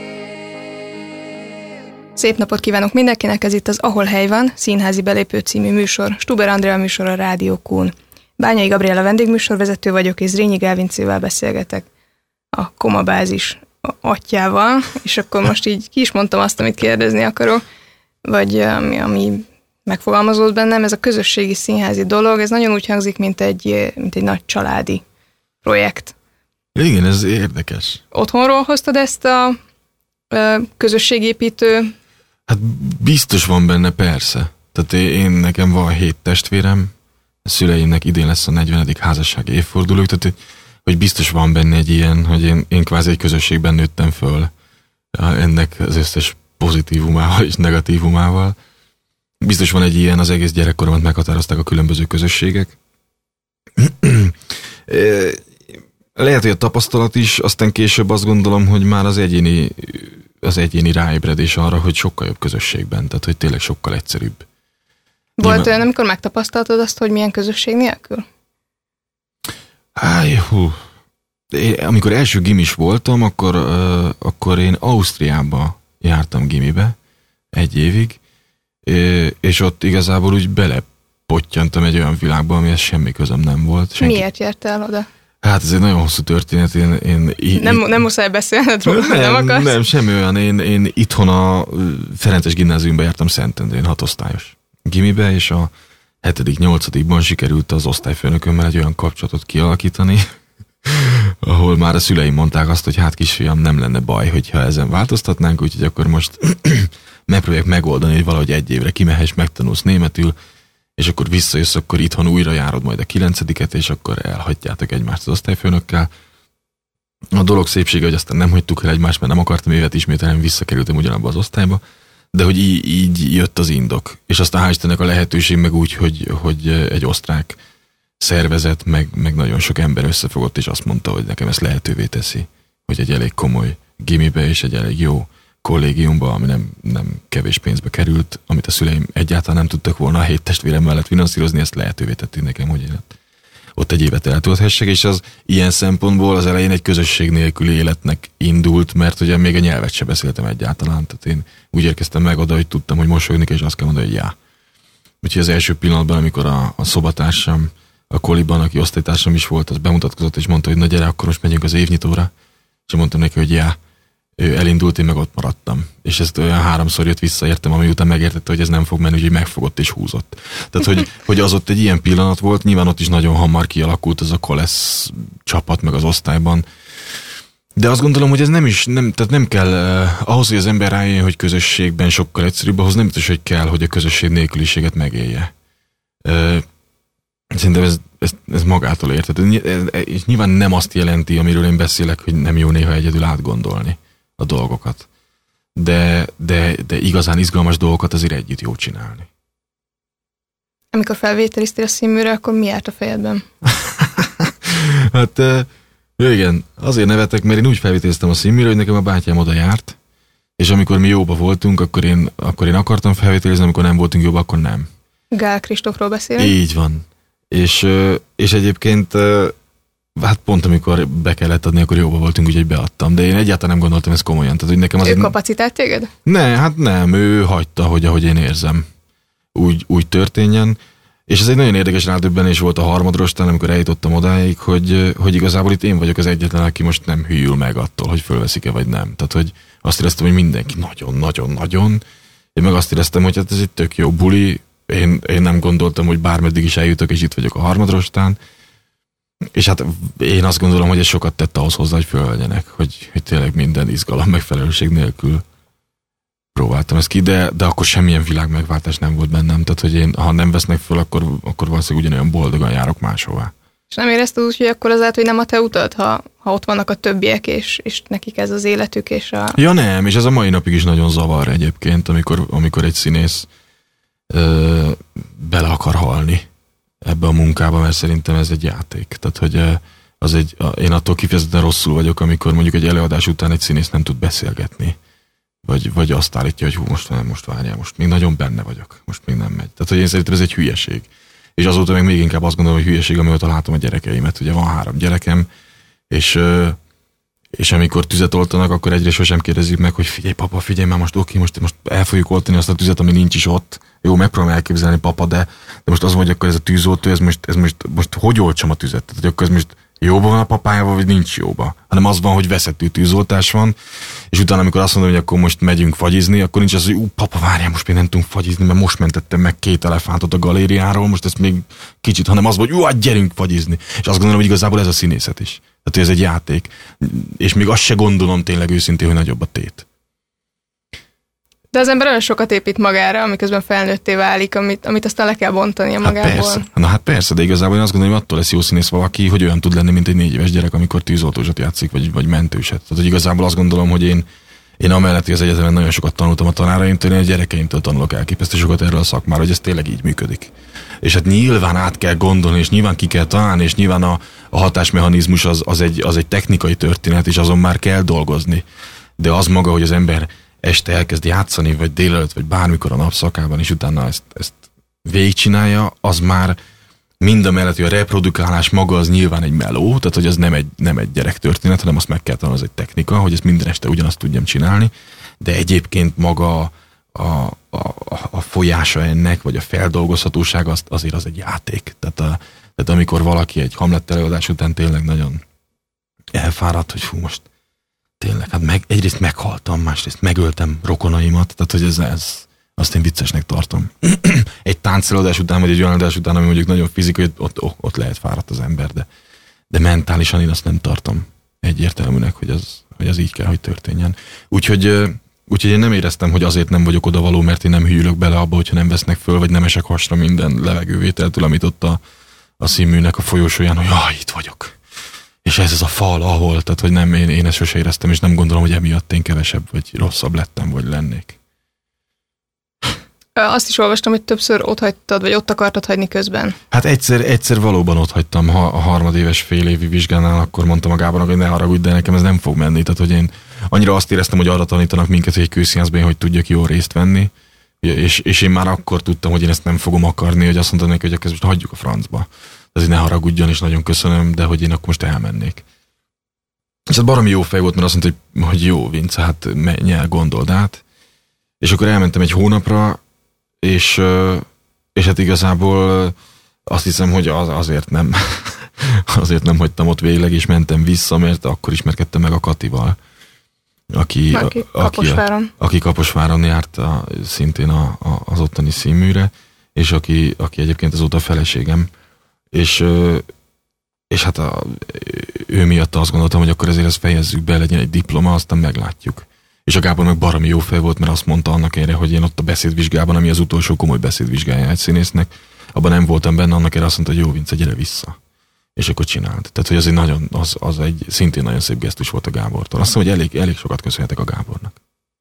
tér.
Szép napot kívánok mindenkinek, ez itt az Ahol hely van, Színházi belépő című műsor. Stuber Andrea műsor a Rádió Kún. Bányai Gabriella vendégműsorvezető vagyok, és Zrínyi Gelvincével beszélgetek, a Koma bázis atyával, és akkor most így ki is mondtam azt, amit kérdezni akarok, vagy ami, ami megfogalmazódott bennem, ez a közösségi színházi dolog, ez nagyon úgy hangzik, mint egy, mint egy nagy családi projekt.
Igen, ez érdekes.
Otthonról hoztad ezt a ö, közösségépítő?
Hát biztos van benne, persze. Tehát én, nekem van hét testvérem, a szüleimnek idén lesz a negyvenedik házassági évfordulók, tehát hogy biztos van benne egy ilyen, hogy én, én kvázi egy közösségben nőttem föl ennek az összes pozitívumával és negatívumával. biztos van egy ilyen, az egész gyerekkoromat meghatározták a különböző közösségek. Lehet, hogy a tapasztalat is, aztán később azt gondolom, hogy már az egyéni, az egyéni ráébredés arra, hogy sokkal jobb közösségben, tehát hogy tényleg sokkal egyszerűbb.
Volt Nyilván... olyan, amikor megtapasztaltad azt, hogy milyen közösség nélkül?
Háj, hú. Én, amikor első gimis voltam, akkor, uh, akkor én Ausztriába jártam gimibe egy évig, és ott igazából úgy belepottyantam egy olyan világba, amihez semmi közöm nem volt.
Senki... Miért jártál oda?
Hát ez egy nagyon hosszú történet. Én, én, én,
nem, nem muszáj beszélned róla, nem, nem akarsz?
Nem, semmi olyan. Én, én itthon a Ferences gimnáziumban jártam Szentendrén, hatosztályos gimibe, és a hetedik nyolcadikban sikerült az osztályfőnökömmel egy olyan kapcsolatot kialakítani, ahol már a szüleim mondták azt, hogy hát kisfiam, nem lenne baj, hogyha ezen változtatnánk, úgyhogy akkor most megpróbálják megoldani, hogy valahogy egy évre kimehess, megtanulsz németül, és akkor visszajössz, akkor itthon újra járod majd a kilencediket, és akkor elhagyjátok egymást az osztályfőnökkel. A dolog szépsége, hogy aztán nem hagytuk el egymást, mert nem akartam évet ismételni, visszakerültem ugyanabba az osztályba, de hogy így, így jött az indok. És aztán hál' Istennek a lehetőség meg úgy, hogy, hogy egy osztrák szervezet, meg, meg nagyon sok ember összefogott, és azt mondta, hogy nekem ezt lehetővé teszi, hogy egy elég komoly gimibe és egy elég jó kollégiumba, ami nem, nem kevés pénzbe került, amit a szüleim egyáltalán nem tudtak volna a hét testvérem mellett finanszírozni, ezt lehetővé tetti nekem, hogy én ott egy évet eltölthessek, és az ilyen szempontból az elején egy közösség nélküli életnek indult, mert ugye még a nyelvet se beszéltem egyáltalán, tehát én úgy érkeztem meg oda, hogy tudtam, hogy mosolyogni, és azt kell mondani, hogy já. Úgyhogy az első pillanatban, amikor a, a szobatársam, a koliban, aki osztálytársam is volt, az bemutatkozott, és mondta, hogy na gyere, akkor most megyünk az évnyitóra, és mondtam neki, hogy já. Ő elindult, én meg ott maradtam. És ezt olyan háromszor jött visszaértem, ami után megértette, hogy ez nem fog menni, úgyhogy megfogott és húzott. Tehát, hogy, hogy az ott egy ilyen pillanat volt, nyilván ott is nagyon hamar kialakult az a kolesz csapat, meg az osztályban. De azt gondolom, hogy ez nem is, nem, tehát nem kell, eh, ahhoz, hogy az ember rájön, hogy közösségben sokkal egyszerűbb, ahhoz nem biztos, hogy kell, hogy a közösség nélküliséget megélje. Eh, Szerintem ez, ez, ez magától érted. És nyilván nem azt jelenti, amiről én beszélek, hogy nem jó néha egyedül átgondolni a dolgokat. De, de, de igazán izgalmas dolgokat azért együtt jó csinálni.
Amikor felvételiztél a színműre, akkor mi járt a fejedben?
Hát igen, azért nevetek, mert én úgy felvételiztem a színműre, hogy nekem a bátyám oda járt, és amikor mi jóba voltunk, akkor én, akkor én akartam felvételizni, amikor nem voltunk jóba, akkor nem.
Gál Kristófról beszélünk?
Így van. És, és egyébként hát pont amikor be kellett adni, akkor jóba voltunk, úgyhogy beadtam. De én egyáltalán nem gondoltam ezt komolyan. Tehát, hogy nekem az
ő kapacitált téged?
Ne, hát nem, ő hagyta, hogy ahogy én érzem, úgy, úgy történjen. És ez egy nagyon érdekes rádöbbenés volt a harmadrostán, amikor eljutottam odáig, hogy, hogy igazából itt én vagyok az egyetlen, aki most nem hűl meg attól, hogy fölveszik-e vagy nem. Tehát, hogy azt éreztem, hogy mindenki nagyon-nagyon-nagyon. Én meg azt éreztem, hogy hát ez egy tök jó buli. Én, én nem gondoltam, hogy bármeddig is eljutok, és itt vagyok a harmadrostán. És hát én azt gondolom, hogy ez sokat tett ahhoz hozzá, hogy fölvegyenek, hogy, hogy tényleg minden izgalom, megfelelőség nélkül próbáltam ezt ki, de, de akkor semmilyen világmegváltás nem volt bennem. Tehát, hogy én, ha nem vesznek föl, akkor, akkor valószínűleg ugyanolyan boldogan járok máshová.
És nem érezted úgy, hogy akkor azért, hogy nem a te utad, ha, ha ott vannak a többiek, és, és nekik ez az életük, és a...
Ja nem, és ez a mai napig is nagyon zavar egyébként, amikor, amikor egy színész ö, bele akar halni ebbe a munkába, mert szerintem ez egy játék. Tehát, hogy az egy, én attól kifejezetten rosszul vagyok, amikor mondjuk egy előadás után egy színész nem tud beszélgetni. Vagy, vagy azt állítja, hogy hú, most, most várjál, most még nagyon benne vagyok, most még nem megy. Tehát, hogy én szerintem ez egy hülyeség. És azóta meg még inkább azt gondolom, hogy hülyeség, amióta látom a gyerekeimet. Ugye van három gyerekem, és, és amikor tüzet oltanak, akkor egyre sosem kérdezik meg, hogy figyelj papa, figyelj már most oké, most, most el fogjuk oltani azt a tüzet, ami nincs is ott. Jó, megpróbálom elképzelni papa, de, de most az, hogy akkor ez a tűzoltó, ez most, ez most, most hogy oltsam a tüzet? Tehát, hogy akkor ez most jóba van a papájával, vagy nincs jóba? Hanem az van, hogy veszettű tűzoltás van, és utána, amikor azt mondom, hogy akkor most megyünk fagyizni, akkor nincs az, hogy ú, papa, várjál, most még nem tudunk fagyizni, mert most mentettem meg két elefántot a galériáról, most ezt még kicsit, hanem az, hogy ú, hát gyerünk fagyizni. És azt gondolom, hogy igazából ez a színészet is. Tehát, hogy ez egy játék. És még azt se gondolom tényleg őszintén, hogy nagyobb a tét.
De az ember olyan sokat épít magára, amiközben felnőtté válik, amit, amit aztán le kell bontani a magából.
Hát persze. Na hát persze, de igazából én azt gondolom, hogy attól lesz jó színész valaki, hogy olyan tud lenni, mint egy négy éves gyerek, amikor tűzoltósat játszik, vagy, vagy mentőset. Tehát, hogy igazából azt gondolom, hogy én, én amellett, hogy az egyetemen nagyon sokat tanultam a tanáraimtól, én a gyerekeimtől tanulok elképesztő sokat erről a szakmáról, hogy ez tényleg így működik. És hát nyilván át kell gondolni, és nyilván ki kell találni, és nyilván a, a hatásmechanizmus az, az, egy, az egy technikai történet, és azon már kell dolgozni. De az maga, hogy az ember este elkezd játszani, vagy délelőtt, vagy bármikor a napszakában, és utána ezt, ezt végigcsinálja, az már mind a mellett, hogy a reprodukálás maga az nyilván egy meló, tehát hogy az nem egy, nem egy gyerektörténet, hanem azt meg kell tanulni, az egy technika, hogy ezt minden este ugyanazt tudjam csinálni, de egyébként maga a, a, a folyása ennek, vagy a feldolgozhatóság az, azért az egy játék. Tehát, a, tehát amikor valaki egy Hamlet előadás után tényleg nagyon elfáradt, hogy fú, most tényleg, hát meg, egyrészt meghaltam, másrészt megöltem rokonaimat, tehát hogy ez, ez azt én viccesnek tartom. Egy táncelőadás után, vagy egy olyan adás után, ami mondjuk nagyon fizikai, ott, ott lehet fáradt az ember, de, de mentálisan én azt nem tartom egyértelműnek, hogy az, hogy az így kell, hogy történjen. Úgyhogy, úgyhogy én nem éreztem, hogy azért nem vagyok odavaló, mert én nem hűlök bele abba, hogyha nem vesznek föl, vagy nem esek hasra minden levegővételtől, amit ott a, a színműnek a folyosóján, hogy jaj, itt vagyok. És ez az a fal, ahol, tehát hogy nem, én, én ezt sose éreztem, és nem gondolom, hogy emiatt én kevesebb, vagy rosszabb lettem, vagy lennék.
Azt is olvastam, hogy többször ott hagytad, vagy ott akartad hagyni közben.
Hát egyszer, egyszer valóban ott hagytam ha a harmadéves fél évi vizsgánál, akkor mondtam a Gábornak, hogy ne haragudj, de nekem ez nem fog menni. Tehát, hogy én annyira azt éreztem, hogy arra tanítanak minket, hogy egy kőszínházban én hogy tudjak jól részt venni, és, és én már akkor tudtam, hogy én ezt nem fogom akarni, hogy azt mondtam neki, hogy ezt most hagyjuk a francba. Tehát, ne haragudjon, és nagyon köszönöm, de hogy én akkor most elmennék. És ez baromi jó fej volt, mert azt mondta, hogy, hogy jó, Vince, hát menj el, gondold át. És akkor elmentem egy hónapra, és, és hát igazából azt hiszem, hogy az, azért nem azért nem hagytam ott végleg, és mentem vissza, mert akkor ismerkedtem meg a Katival, aki,
aki,
a,
Kaposváron.
aki, aki Kaposváron járt a, szintén a, a, az ottani színműre, és aki, aki egyébként azóta a feleségem, és, és hát a, ő miatt azt gondoltam, hogy akkor ezért ezt fejezzük be, legyen egy diploma, aztán meglátjuk. És a Gábor meg baromi jó fej volt, mert azt mondta annak erre, hogy én ott a beszédvizsgában, ami az utolsó komoly beszédvizsgája egy színésznek, abban nem voltam benne, annak erre azt mondta, hogy jó, Vince, gyere vissza. És akkor csinált. Tehát, hogy az egy nagyon, az, az egy szintén nagyon szép gesztus volt a Gábortól. Azt mondom, hogy elég, elég sokat köszönhetek a Gábornak.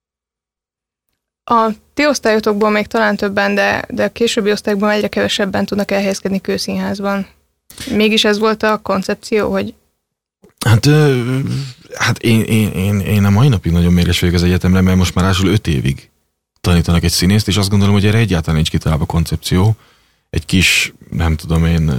A ti osztályotokból még talán többen, de, de a későbbi osztályokban egyre kevesebben tudnak elhelyezkedni kőszínházban. Mégis ez volt a koncepció, hogy...
Hát, hát én, én, én, én a mai napig nagyon mérges vagyok az egyetemre, mert most már ásul öt évig tanítanak egy színészt, és azt gondolom, hogy erre egyáltalán nincs kitalálva koncepció. Egy kis, nem tudom én,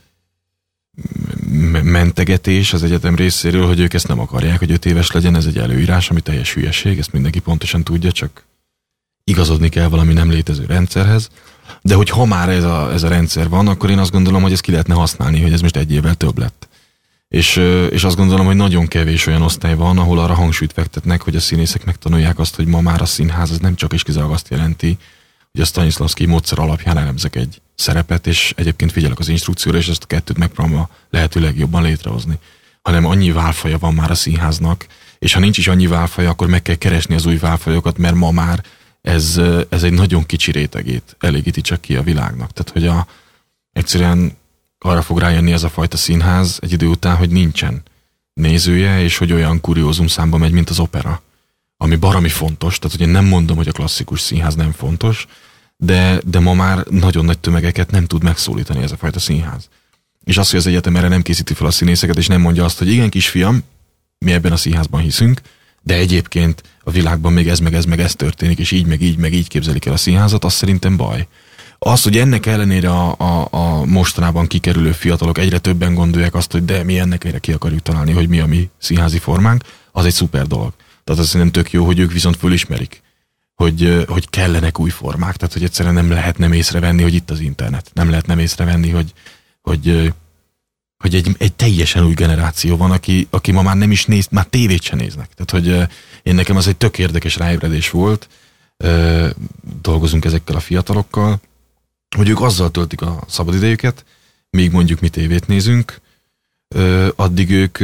mentegetés az egyetem részéről, hogy ők ezt nem akarják, hogy öt éves legyen, ez egy előírás, ami teljes hülyeség, ezt mindenki pontosan tudja, csak igazodni kell valami nem létező rendszerhez. De hogy ha már ez a, ez a rendszer van, akkor én azt gondolom, hogy ezt ki lehetne használni, hogy ez most egy évvel több lett. És, és azt gondolom, hogy nagyon kevés olyan osztály van, ahol arra hangsúlyt fektetnek, hogy a színészek megtanulják azt, hogy ma már a színház az nem csak és kizárólag azt jelenti, hogy a Stanislavski módszer alapján elemzek egy szerepet, és egyébként figyelek az instrukcióra, és ezt a kettőt megpróbálom a lehető legjobban létrehozni. Hanem annyi válfaja van már a színháznak, és ha nincs is annyi válfaja, akkor meg kell keresni az új válfajokat, mert ma már ez, ez egy nagyon kicsi rétegét elégíti csak ki a világnak. Tehát, hogy a, egyszerűen arra fog rájönni ez a fajta színház egy idő után, hogy nincsen nézője, és hogy olyan kuriózum számba megy, mint az opera. Ami baromi fontos, tehát hogy én nem mondom, hogy a klasszikus színház nem fontos, de, de ma már nagyon nagy tömegeket nem tud megszólítani ez a fajta színház. És az, hogy az egyetem erre nem készíti fel a színészeket, és nem mondja azt, hogy igen, kisfiam, mi ebben a színházban hiszünk, de egyébként a világban még ez, meg ez, meg ez történik, és így, meg így, meg így képzelik el a színházat, az szerintem baj. Az, hogy ennek ellenére a, a, a mostanában kikerülő fiatalok egyre többen gondolják azt, hogy de mi ennek erre ki akarjuk találni, hogy mi a mi színházi formánk, az egy szuper dolog. Tehát az szerintem tök jó, hogy ők viszont fölismerik, hogy, hogy kellenek új formák, tehát hogy egyszerűen nem lehet nem észrevenni, hogy itt az internet. Nem lehet nem észrevenni, hogy, hogy, hogy egy, egy teljesen új generáció van, aki, aki ma már nem is néz, már tévét sem néznek. Tehát, hogy én nekem az egy tök érdekes ráébredés volt, dolgozunk ezekkel a fiatalokkal, hogy ők azzal töltik a szabadidejüket, míg mondjuk mi tévét nézünk, addig ők,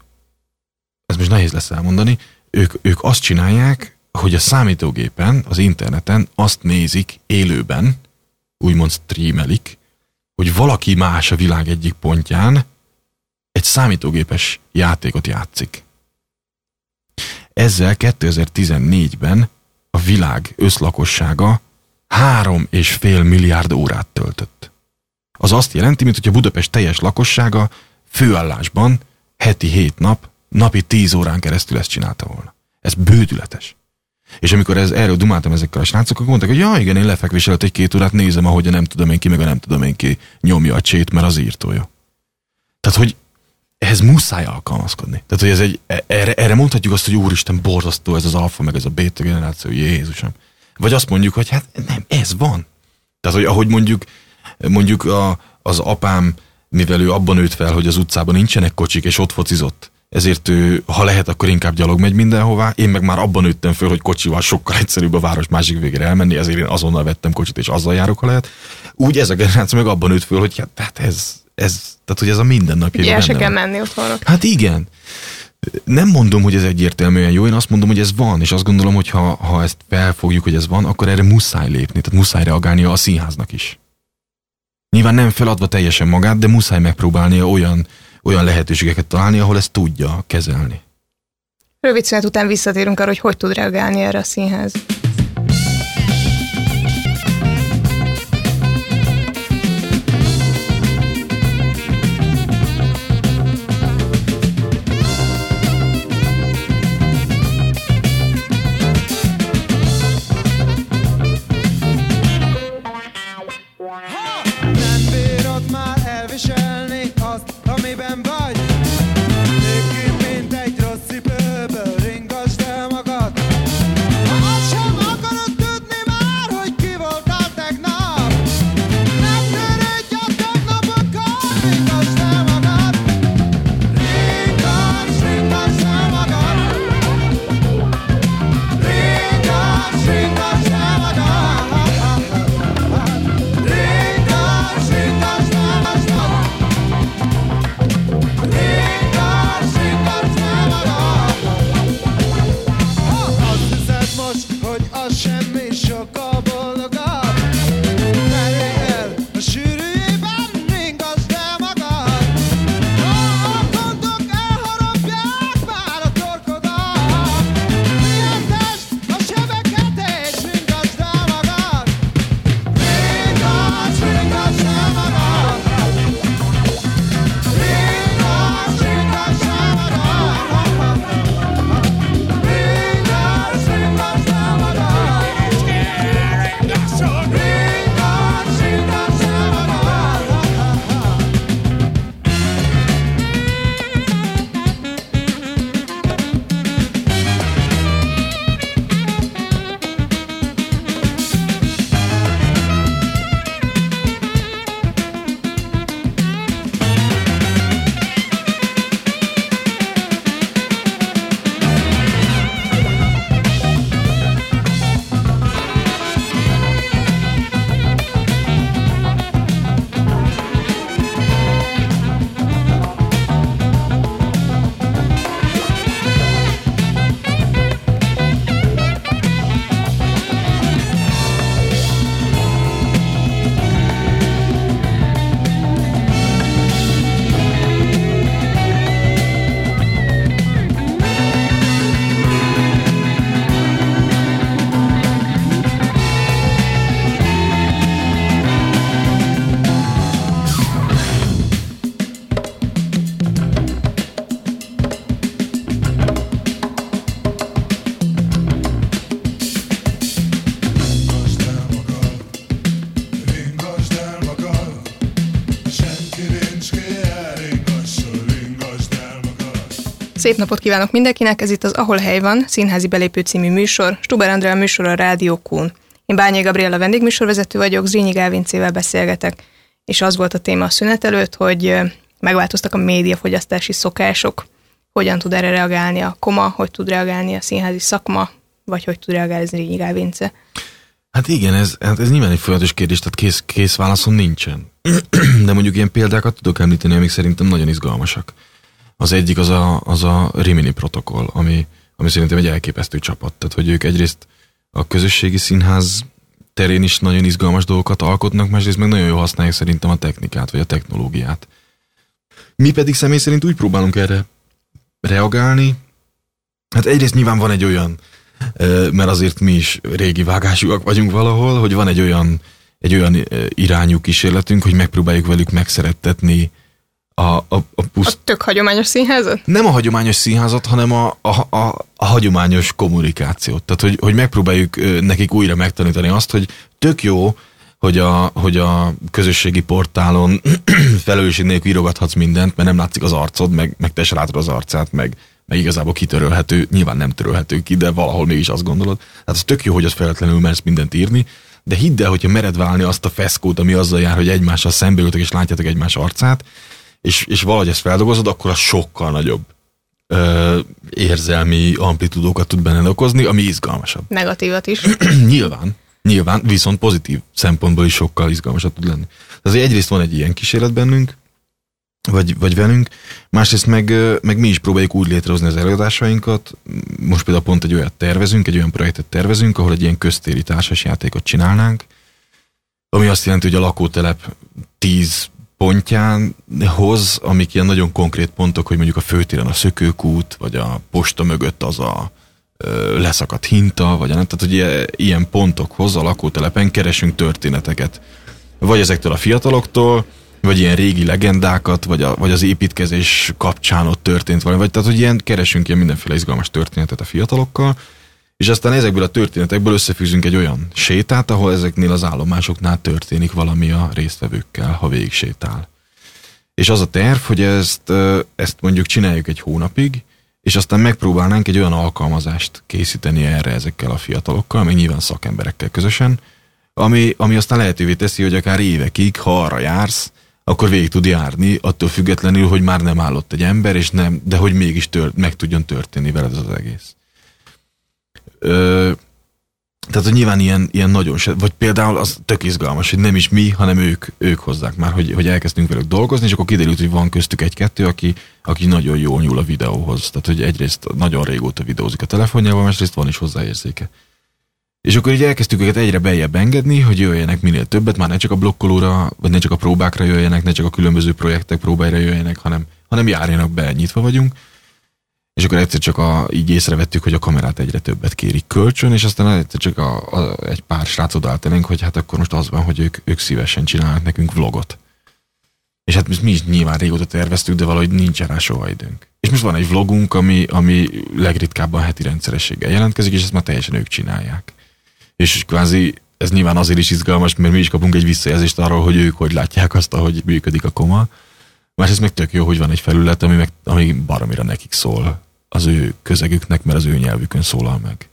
ez most nehéz lesz elmondani, ők, ők azt csinálják, hogy a számítógépen, az interneten azt nézik élőben, úgymond streamelik, hogy valaki más a világ egyik pontján egy számítógépes játékot játszik. ezzel kétezer-tizennégyben a világ összlakossága három és fél milliárd órát töltött. Az azt jelenti, mint hogyha Budapest teljes lakossága főállásban heti hét nap, napi tíz órán keresztül ezt csinálta volna. Ez bődületes. És amikor ez, erről dumáltam ezekkel a srácok, akkor mondták, hogy ja, igen, én lefekvés előtt egy-két órát nézem, ahogy a nem tudom én ki, meg a nem tudom én ki nyomja a csét, mert az írtója. Tehát, hogy ehhez muszáj alkalmazkodni. Tehát, hogy ez egy, erre, erre mondhatjuk azt, hogy úristen, borzasztó ez az alfa, meg ez a béta generáció, Jézusom. Vagy azt mondjuk, hogy hát nem, ez van. Tehát, hogy ahogy mondjuk, mondjuk a, az apám, mivel ő abban nőtt fel, hogy az utcában nincsenek kocsik, és ott focizott, ezért ő, ha lehet, akkor inkább gyalog megy mindenhová. Én meg már abban nőttem föl, hogy kocsival sokkal egyszerűbb a város másik végére elmenni, ezért én azonnal vettem kocsit, és azzal járok, ha lehet. Úgy ez a generáció meg abban nőtt föl, hogy hát, hát ez, ez, tehát, hogy ez a mindennapjában.
El se kell menni otthonok.
Hát igen. Nem mondom, hogy ez egyértelműen jó, én azt mondom, hogy ez van, és azt gondolom, hogy ha, ha ezt felfogjuk, hogy ez van, akkor erre muszáj lépni, tehát muszáj reagálnia a színháznak is. Nyilván nem feladva teljesen magát, de muszáj megpróbálnia olyan, olyan lehetőségeket találni, ahol ezt tudja kezelni.
Rövid szünet után visszatérünk arra, hogy hogy tud reagálni erre a színház.
Nem bírod már elviselni azt, amiben vagy. Végül, mint egy rossz cipőből ringasd el magad. Ha azt sem akarod tudni már, hogy ki voltál tegnap. Nem törődj a tegnapokkal, ringasd el magad. Ringasd, ringasd el magad. Ringasd, ringasd el magad. Semmi sokkal boldogabb. Merjél el a sűrűjében, ringasd el magad. Ha a gondok elharapják már a torkodat, vihetesd a sebeket és ringasd el magad. Ringasd, ringasd el magad. Ringasd, ringasd el magad. Ringasd, ringasd el magad.
Szép napot kívánok mindenkinek, ez itt az Ahol hely van, színházi belépő című műsor, Stuber Andrea műsor a Rádió Kun. Én Bányai Gabriella vendégműsorvezető vagyok, Zrínyi Gálvincével beszélgetek, és az volt a téma a szünet előtt, hogy megváltoztak a médiafogyasztási szokások, hogyan tud erre reagálni a Koma, hogy tud reagálni a színházi szakma, vagy hogy tud reagálni Zrínyi Gálvince.
Hát igen, ez, hát ez nyilván egy folyamatos kérdés, tehát kész, kész válaszom nincsen. De mondjuk ilyen példákat tudok említeni, amik szerintem nagyon izgalmasak. Az egyik az a, az a Rimini protokoll, ami, ami szerintem egy elképesztő csapat. Tehát, hogy ők egyrészt a közösségi színház terén is nagyon izgalmas dolgokat alkotnak, másrészt meg nagyon jól használják szerintem a technikát, vagy a technológiát. Mi pedig személy szerint úgy próbálunk erre reagálni, Hát egyrészt nyilván van egy olyan, mert azért mi is régi vágásúak vagyunk valahol, hogy van egy olyan, egy olyan irányú kísérletünk, hogy megpróbáljuk velük megszerettetni a, a, a puszt...
A tök hagyományos színházat?
Nem a hagyományos színházat, hanem a, a, a, a hagyományos kommunikációt. Tehát, hogy, hogy megpróbáljuk nekik újra megtanítani azt, hogy tök jó, hogy a, hogy a közösségi portálon felelősség nélkül írogathatsz mindent, mert nem látszik az arcod, meg, meg te se látod az arcát, meg, meg igazából kitörölhető, nyilván nem törölhető ki, de valahol mégis azt gondolod. Tehát az tök jó, hogy az feltétlenül mersz mindent írni, de hidd el, hogyha mered válni azt a feszkót, ami azzal jár, hogy egymással szembeültök és látjátok egymás arcát, és, és valahogy ezt feldolgozod, akkor az sokkal nagyobb ö, érzelmi amplitúdókat tud benned okozni, ami izgalmasabb.
Negatívat is.
Nyilván. Nyilván, viszont pozitív szempontból is sokkal izgalmasabb tud lenni. Azért egyrészt van egy ilyen kísérlet bennünk, vagy, vagy velünk, másrészt meg, meg mi is próbáljuk úgy létrehozni az előadásainkat. Most például pont egy olyat tervezünk, egy olyan projektet tervezünk, ahol egy ilyen köztéri társasjátékot csinálnánk, ami azt jelenti, hogy a lakótelep tíz pontjához, amik ilyen nagyon konkrét pontok, hogy mondjuk a főtéren a szökőkút, vagy a posta mögött az a leszakadt hinta, vagy nem, tehát hogy ilyen pontokhoz a lakótelepen keresünk történeteket. Vagy ezektől a fiataloktól, vagy ilyen régi legendákat, vagy, a, vagy az építkezés kapcsán ott történt valami, vagy tehát hogy ilyen keresünk ilyen mindenféle izgalmas történetet a fiatalokkal, és aztán ezekből a történetekből összefűzünk egy olyan sétát, ahol ezeknél az állomásoknál történik valami a résztvevőkkel, ha végig sétál. És az a terv, hogy ezt, ezt mondjuk csináljuk egy hónapig, és aztán megpróbálnánk egy olyan alkalmazást készíteni erre ezekkel a fiatalokkal, meg nyilván szakemberekkel közösen, ami, ami aztán lehetővé teszi, hogy akár évekig, ha arra jársz, akkor végig tud járni, attól függetlenül, hogy már nem állott egy ember, és nem, de hogy mégis tört, meg tudjon történni veled az, az egész. Ö, tehát, hogy nyilván ilyen, ilyen nagyon se, vagy például az tök izgalmas, hogy nem is mi, hanem ők, ők hozzák már, hogy, hogy elkezdtünk velük dolgozni, és akkor kiderült, hogy van köztük egy-kettő, aki, aki nagyon jól nyúl a videóhoz. Tehát, hogy egyrészt nagyon régóta videózik a telefonjával, másrészt van is hozzáérzéke. És akkor így elkezdtük őket egyre beljebb engedni, hogy jöjjenek minél többet, már ne csak a blokkolóra, vagy ne csak a próbákra jöjjenek, ne csak a különböző projektek próbáira jöjjenek, hanem, hanem járjanak be, nyitva vagyunk. És akkor egyszer csak a, így észrevettük, hogy a kamerát egyre többet kérik kölcsön, és aztán egyszer csak a, a, egy pár srác odaállt elénk, hogy hát akkor most az van, hogy ők, ők szívesen csinálnak nekünk vlogot. És hát mi is nyilván régóta terveztük, de valahogy nincsen rá soha időnk. És most van egy vlogunk, ami, ami legritkábban heti rendszerességgel jelentkezik, és ezt már teljesen ők csinálják. És kvázi ez nyilván azért is izgalmas, mert mi is kapunk egy visszajelzést arról, hogy ők hogy látják azt, ahogy működik a koma. Másrészt meg tök jó, hogy van egy felület, ami, meg, ami baromira nekik szól az ő közegüknek, mert az ő nyelvükön szólal meg.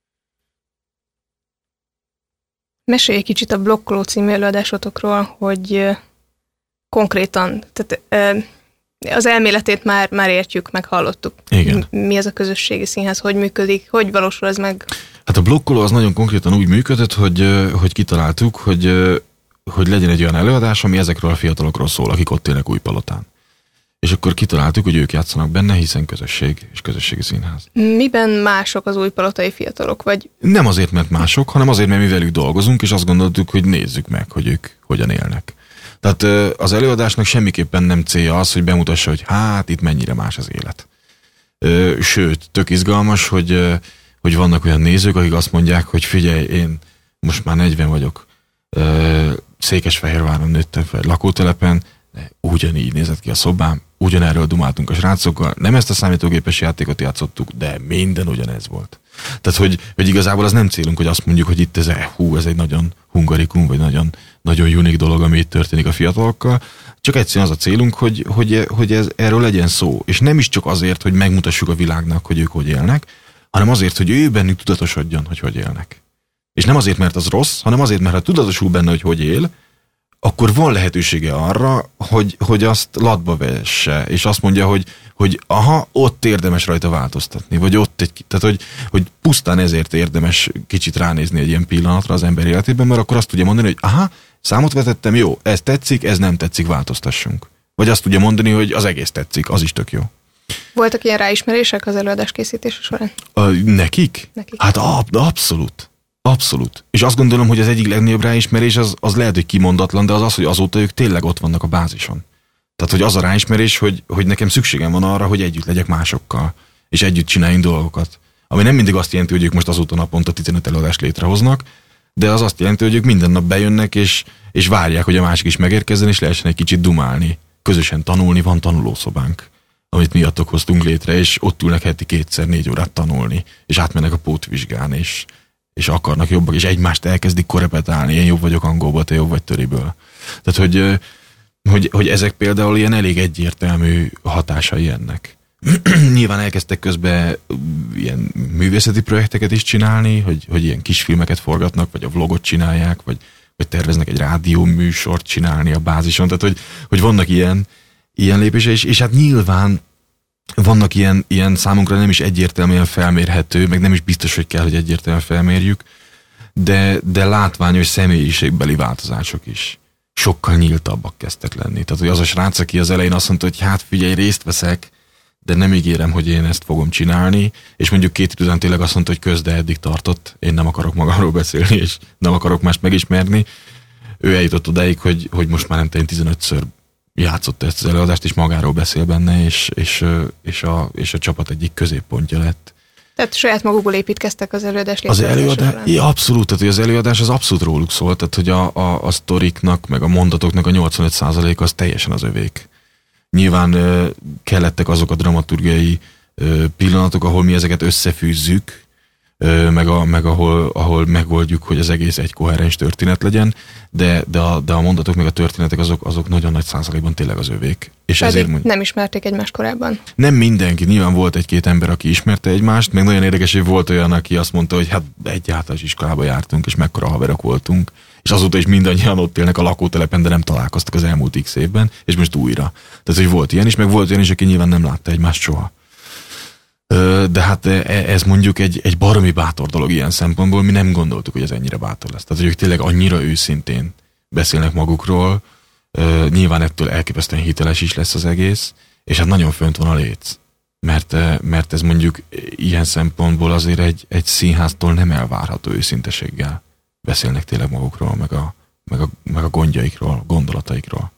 Mesélj egy kicsit a Blokkoló című előadásotokról, hogy konkrétan, tehát az elméletét már, már értjük, meghallottuk.
Igen.
Mi az a közösségi színház, hogy működik, hogy valósul ez meg?
Hát a Blokkoló az nagyon konkrétan úgy működött, hogy, hogy kitaláltuk, hogy, hogy legyen egy olyan előadás, ami ezekről a fiatalokról szól, akik ott élnek Újpalotán. És akkor kitaláltuk, hogy ők játszanak benne, hiszen közösség és közösségi színház.
Miben mások az újpalotai fiatalok? Vagy?
Nem azért, mert mások, hanem azért, mert mi velük dolgozunk, és azt gondoltuk, hogy nézzük meg, hogy ők hogyan élnek. Tehát az előadásnak semmiképpen nem célja az, hogy bemutassa, hogy hát itt mennyire más az élet. Sőt, tök izgalmas, hogy, hogy vannak olyan nézők, akik azt mondják, hogy figyelj, én most már negyven vagyok, Székesfehérváron nőttem fel lakótelepen, de ugyanígy nézett ki a szobám, ugyanerről dumáltunk a srácokkal, nem ezt a számítógépes játékot játszottuk, de minden ugyanez volt. Tehát, hogy, hogy igazából az nem célunk, hogy azt mondjuk, hogy itt ez, hú, ez egy nagyon hungarikum, vagy nagyon, nagyon unik dolog, ami itt történik a fiatalokkal, csak egyszerűen az a célunk, hogy, hogy, hogy ez, erről legyen szó. És nem is csak azért, hogy megmutassuk a világnak, hogy ők hogy élnek, hanem azért, hogy ő bennük tudatosodjon, hogy hogy élnek. És nem azért, mert az rossz, hanem azért, mert ha tudatosul benne, hogy hogy él, akkor van lehetősége arra, hogy, hogy azt latba vesse, és azt mondja, hogy, hogy aha, ott érdemes rajta változtatni, vagy ott egy, tehát hogy, hogy pusztán ezért érdemes kicsit ránézni egy ilyen pillanatra az ember életében, mert akkor azt tudja mondani, hogy aha, számot vetettem, jó, ez tetszik, ez nem tetszik, változtassunk. Vagy azt tudja mondani, hogy az egész tetszik, az is tök jó.
Voltak ilyen ráismerések az előadás készítése során?
A, nekik?
nekik?
Hát ab, abszolút. Abszolút. És azt gondolom, hogy az egyik legnagyobb ráismerés az, az lehet, hogy kimondatlan, de az az, hogy azóta ők tényleg ott vannak a bázison. Tehát, hogy az a ráismerés, hogy, hogy nekem szükségem van arra, hogy együtt legyek másokkal. és együtt csináljunk dolgokat. Ami nem mindig azt jelenti, hogy ők most azóta naponta tizenöt előadást létrehoznak, de az azt jelenti, hogy ők minden nap bejönnek, és, és várják, hogy a másik is megérkezzen, és lehessen egy kicsit dumálni. Közösen tanulni, van tanulószobánk, amit miattok hoztunk létre, és ott ülnek heti kétszer négy órát tanulni, és átmennek a pótvizsgán, és, és akarnak jobbak, és egymást elkezdik korepetálni, én jobb vagyok angolból, te jobb vagy töriből. Tehát, hogy, hogy, hogy ezek például ilyen elég egyértelmű hatásai ennek. Nyilván elkezdtek közben ilyen művészeti projekteket is csinálni, hogy, hogy ilyen kisfilmeket forgatnak, vagy a vlogot csinálják, vagy, vagy terveznek egy rádió műsort csinálni a bázison, tehát hogy, hogy vannak ilyen, ilyen lépések, és, és hát nyilván vannak ilyen, ilyen számunkra nem is egyértelműen felmérhető, meg nem is biztos, hogy kell, hogy egyértelműen felmérjük, de, de látványos személyiségbeli változások is. Sokkal nyíltabbak kezdtek lenni. Tehát, hogy az a srác, aki az elején azt mondta, hogy hát figyelj, részt veszek, de nem ígérem, hogy én ezt fogom csinálni, és mondjuk két idő után tényleg azt mondta, hogy közde eddig tartott, én nem akarok magamról beszélni, és nem akarok mást megismerni. Ő eljutott odáig, hogy, hogy most már nem tudom, tizenötször játszott ezt az előadást, és magáról beszél benne, és, és, és, a, és a csapat egyik középpontja lett.
Tehát saját magukból építkeztek az előadás
Az előadás, ja, abszolút, tehát hogy az előadás az abszolút róluk szólt, tehát hogy a, a, a sztoriknak, meg a mondatoknak a nyolcvanöt százaléka az teljesen az övék. Nyilván ö, kellettek azok a dramaturgiai ö, pillanatok, ahol mi ezeket összefűzzük, ö, meg, a, meg ahol, ahol megoldjuk, hogy az egész egy koherens történet legyen, de, de, a, de a mondatok meg a történetek azok, azok nagyon nagy százalékban tényleg az övék. És
Pedig
ezért mond...
nem ismerték egymást korábban.
Nem mindenki, nyilván volt egy-két ember, aki ismerte egymást, meg nagyon érdekes, hogy volt olyan, aki azt mondta, hogy hát egy általános iskolába jártunk, és mekkora haverok voltunk, és azóta is mindannyian ott élnek a lakótelepen, de nem találkoztak az elmúlt x évben, és most újra. Tehát, hogy volt ilyen is, meg volt olyan is, aki nyilván nem látta egymást soha. De hát ez mondjuk egy, egy baromi bátor dolog ilyen szempontból, mi nem gondoltuk, hogy ez ennyire bátor lesz. Tehát, hogy ők tényleg annyira őszintén beszélnek magukról, nyilván ettől elképesztően hiteles is lesz az egész, és hát nagyon fönt van a léc. Mert, mert ez mondjuk ilyen szempontból azért egy, egy színháztól nem elvárható őszinteséggel beszélnek tényleg magukról, meg a, meg a, meg a gondjaikról, gondolataikról.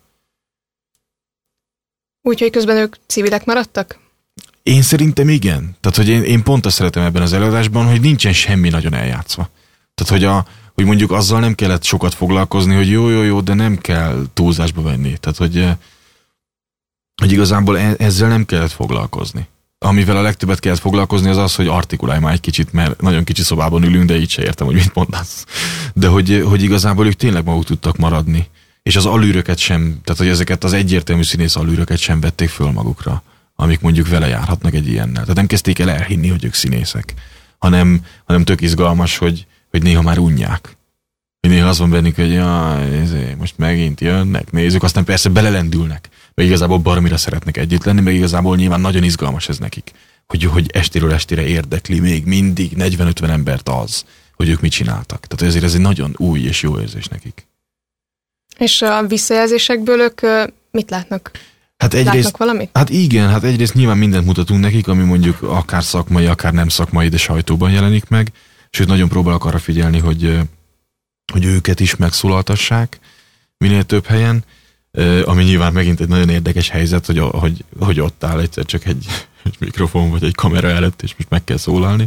Úgyhogy közben ők civilek maradtak?
Én szerintem igen. Tehát, hogy én, én pont azt szeretem ebben az előadásban, hogy nincsen semmi nagyon eljátszva. Tehát, hogy, a, hogy mondjuk azzal nem kellett sokat foglalkozni, hogy jó, jó, jó, de nem kell túlzásba venni. Tehát, hogy, hogy igazából ezzel nem kellett foglalkozni. Amivel a legtöbbet kellett foglalkozni, az az, hogy artikulálj már egy kicsit, mert nagyon kicsi szobában ülünk, de így se értem, hogy mit mondasz. De hogy, hogy igazából ők tényleg maguk tudtak maradni. És az alűröket sem, tehát hogy ezeket az egyértelmű színész alűröket sem vették föl magukra, amik mondjuk vele járhatnak egy ilyennel. Tehát nem kezdték el elhinni, hogy ők színészek, hanem, hanem tök izgalmas, hogy, hogy néha már unják. Hogy néha az van bennük, hogy jaj, most megint jönnek, nézzük, aztán persze belelendülnek. Meg igazából baromira szeretnek együtt lenni, meg igazából nyilván nagyon izgalmas ez nekik. Hogy, hogy estéről estére érdekli még mindig negyven-ötven embert az, hogy ők mit csináltak. Tehát ezért ez egy nagyon új és jó érzés nekik.
És a visszajelzésekből ők mit látnak?
Hát egyrészt,
látnak valamit?
Hát igen, hát egyrészt nyilván mindent mutatunk nekik, ami mondjuk akár szakmai, akár nem szakmai, de sajtóban jelenik meg. Sőt, nagyon próbálok arra figyelni, hogy, hogy őket is megszólaltassák minél több helyen. Ami nyilván megint egy nagyon érdekes helyzet, hogy, hogy, hogy ott áll egyszer csak egy, egy mikrofon vagy egy kamera előtt, és most meg kell szólalni.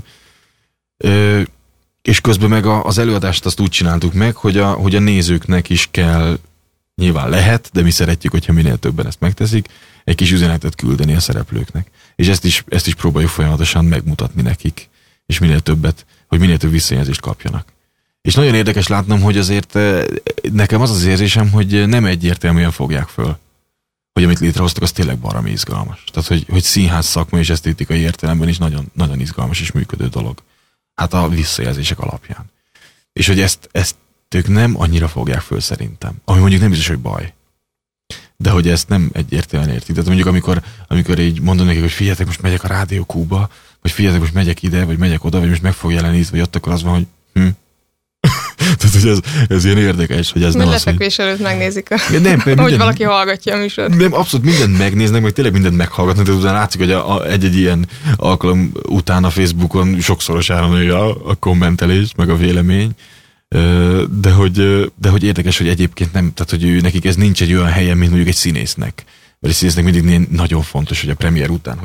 És közben meg az előadást azt úgy csináltuk meg, hogy a, hogy a nézőknek is kell, nyilván lehet, de mi szeretjük, hogyha minél többen ezt megteszik, egy kis üzenetet küldeni a szereplőknek. És ezt is, ezt is próbáljuk folyamatosan megmutatni nekik, és minél többet, hogy minél több visszajelzést kapjanak. És nagyon érdekes látnom, hogy azért nekem az az érzésem, hogy nem egyértelműen fogják föl, hogy amit létrehoztak, az tényleg baromi izgalmas. Tehát, hogy, hogy színház szakma és esztétikai értelemben is nagyon, nagyon izgalmas és működő dolog. Hát a visszajelzések alapján. És hogy ezt, ezt ők nem annyira fogják föl szerintem. Ami mondjuk nem biztos, hogy baj. De hogy ezt nem egyértelműen értik. Tehát mondjuk amikor, amikor így mondom nekik, hogy figyeljetek, most megyek a Rádió Kuba, vagy figyeljetek, most megyek ide, vagy megyek oda, vagy most meg fog jelenni, vagy ott, akkor az van, hogy hm. Tehát, hogy ez, ez ilyen érdekes, hogy ez
Mert
nem az, hogy...
lefekvés előtt megnézik, a...
ja, nem,
hogy
minden...
valaki hallgatja a műsort.
Nem, abszolút mindent megnéznek, meg tényleg mindent meghallgatnak, de utána látszik, hogy a, a, egy-egy ilyen alkalom után a Facebookon sokszorosára nő a, a kommentelés, meg a vélemény, de hogy, de hogy érdekes, hogy egyébként nem, tehát hogy ő, nekik ez nincs egy olyan helyen, mint mondjuk egy színésznek. Mert egy színésznek mindig nagyon fontos, hogy a premier után, hogy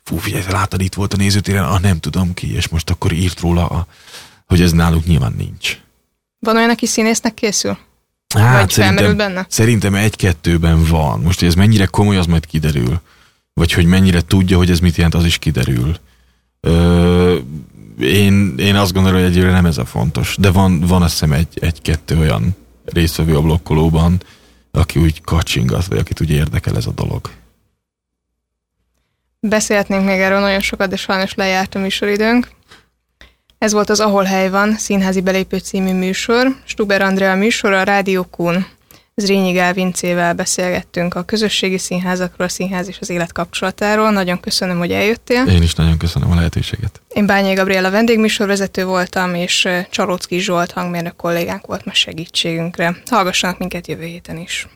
fú, figyelj, láttad, itt volt a nézőtéren, ah, nem tudom ki, és most akkor írt róla, a, hogy ez náluk nyilván nincs.
Van olyan, aki színésznek készül?
Hát,
vagy felmerül benne?
Szerintem egy-kettőben van. Most, hogy ez mennyire komoly, az majd kiderül. Vagy hogy mennyire tudja, hogy ez mit jelent, az is kiderül. Ö, én, én azt gondolom, hogy egyébként nem ez a fontos. De van, van azt hiszem egy, egy-kettő olyan résztvevő a blokkolóban, aki úgy kacsingat, vagy akit úgy érdekel ez a dolog.
Beszélhetnénk még erről nagyon sokat, de sajnos lejárt a műsoridőnk. Ez volt az Ahol hely van, színházi belépő című műsor. Stuber Andrea műsora a Rádió Kun. Zrínyi Gál Vincével beszélgettünk a közösségi színházakról, a színház és az élet kapcsolatáról. Nagyon köszönöm, hogy eljöttél.
Én is nagyon köszönöm a lehetőséget.
Én Bányai Gabriella vendégműsorvezető voltam, és Csalóczky Zsolt hangmérnök kollégánk volt ma segítségünkre. Hallgassanak minket jövő héten is.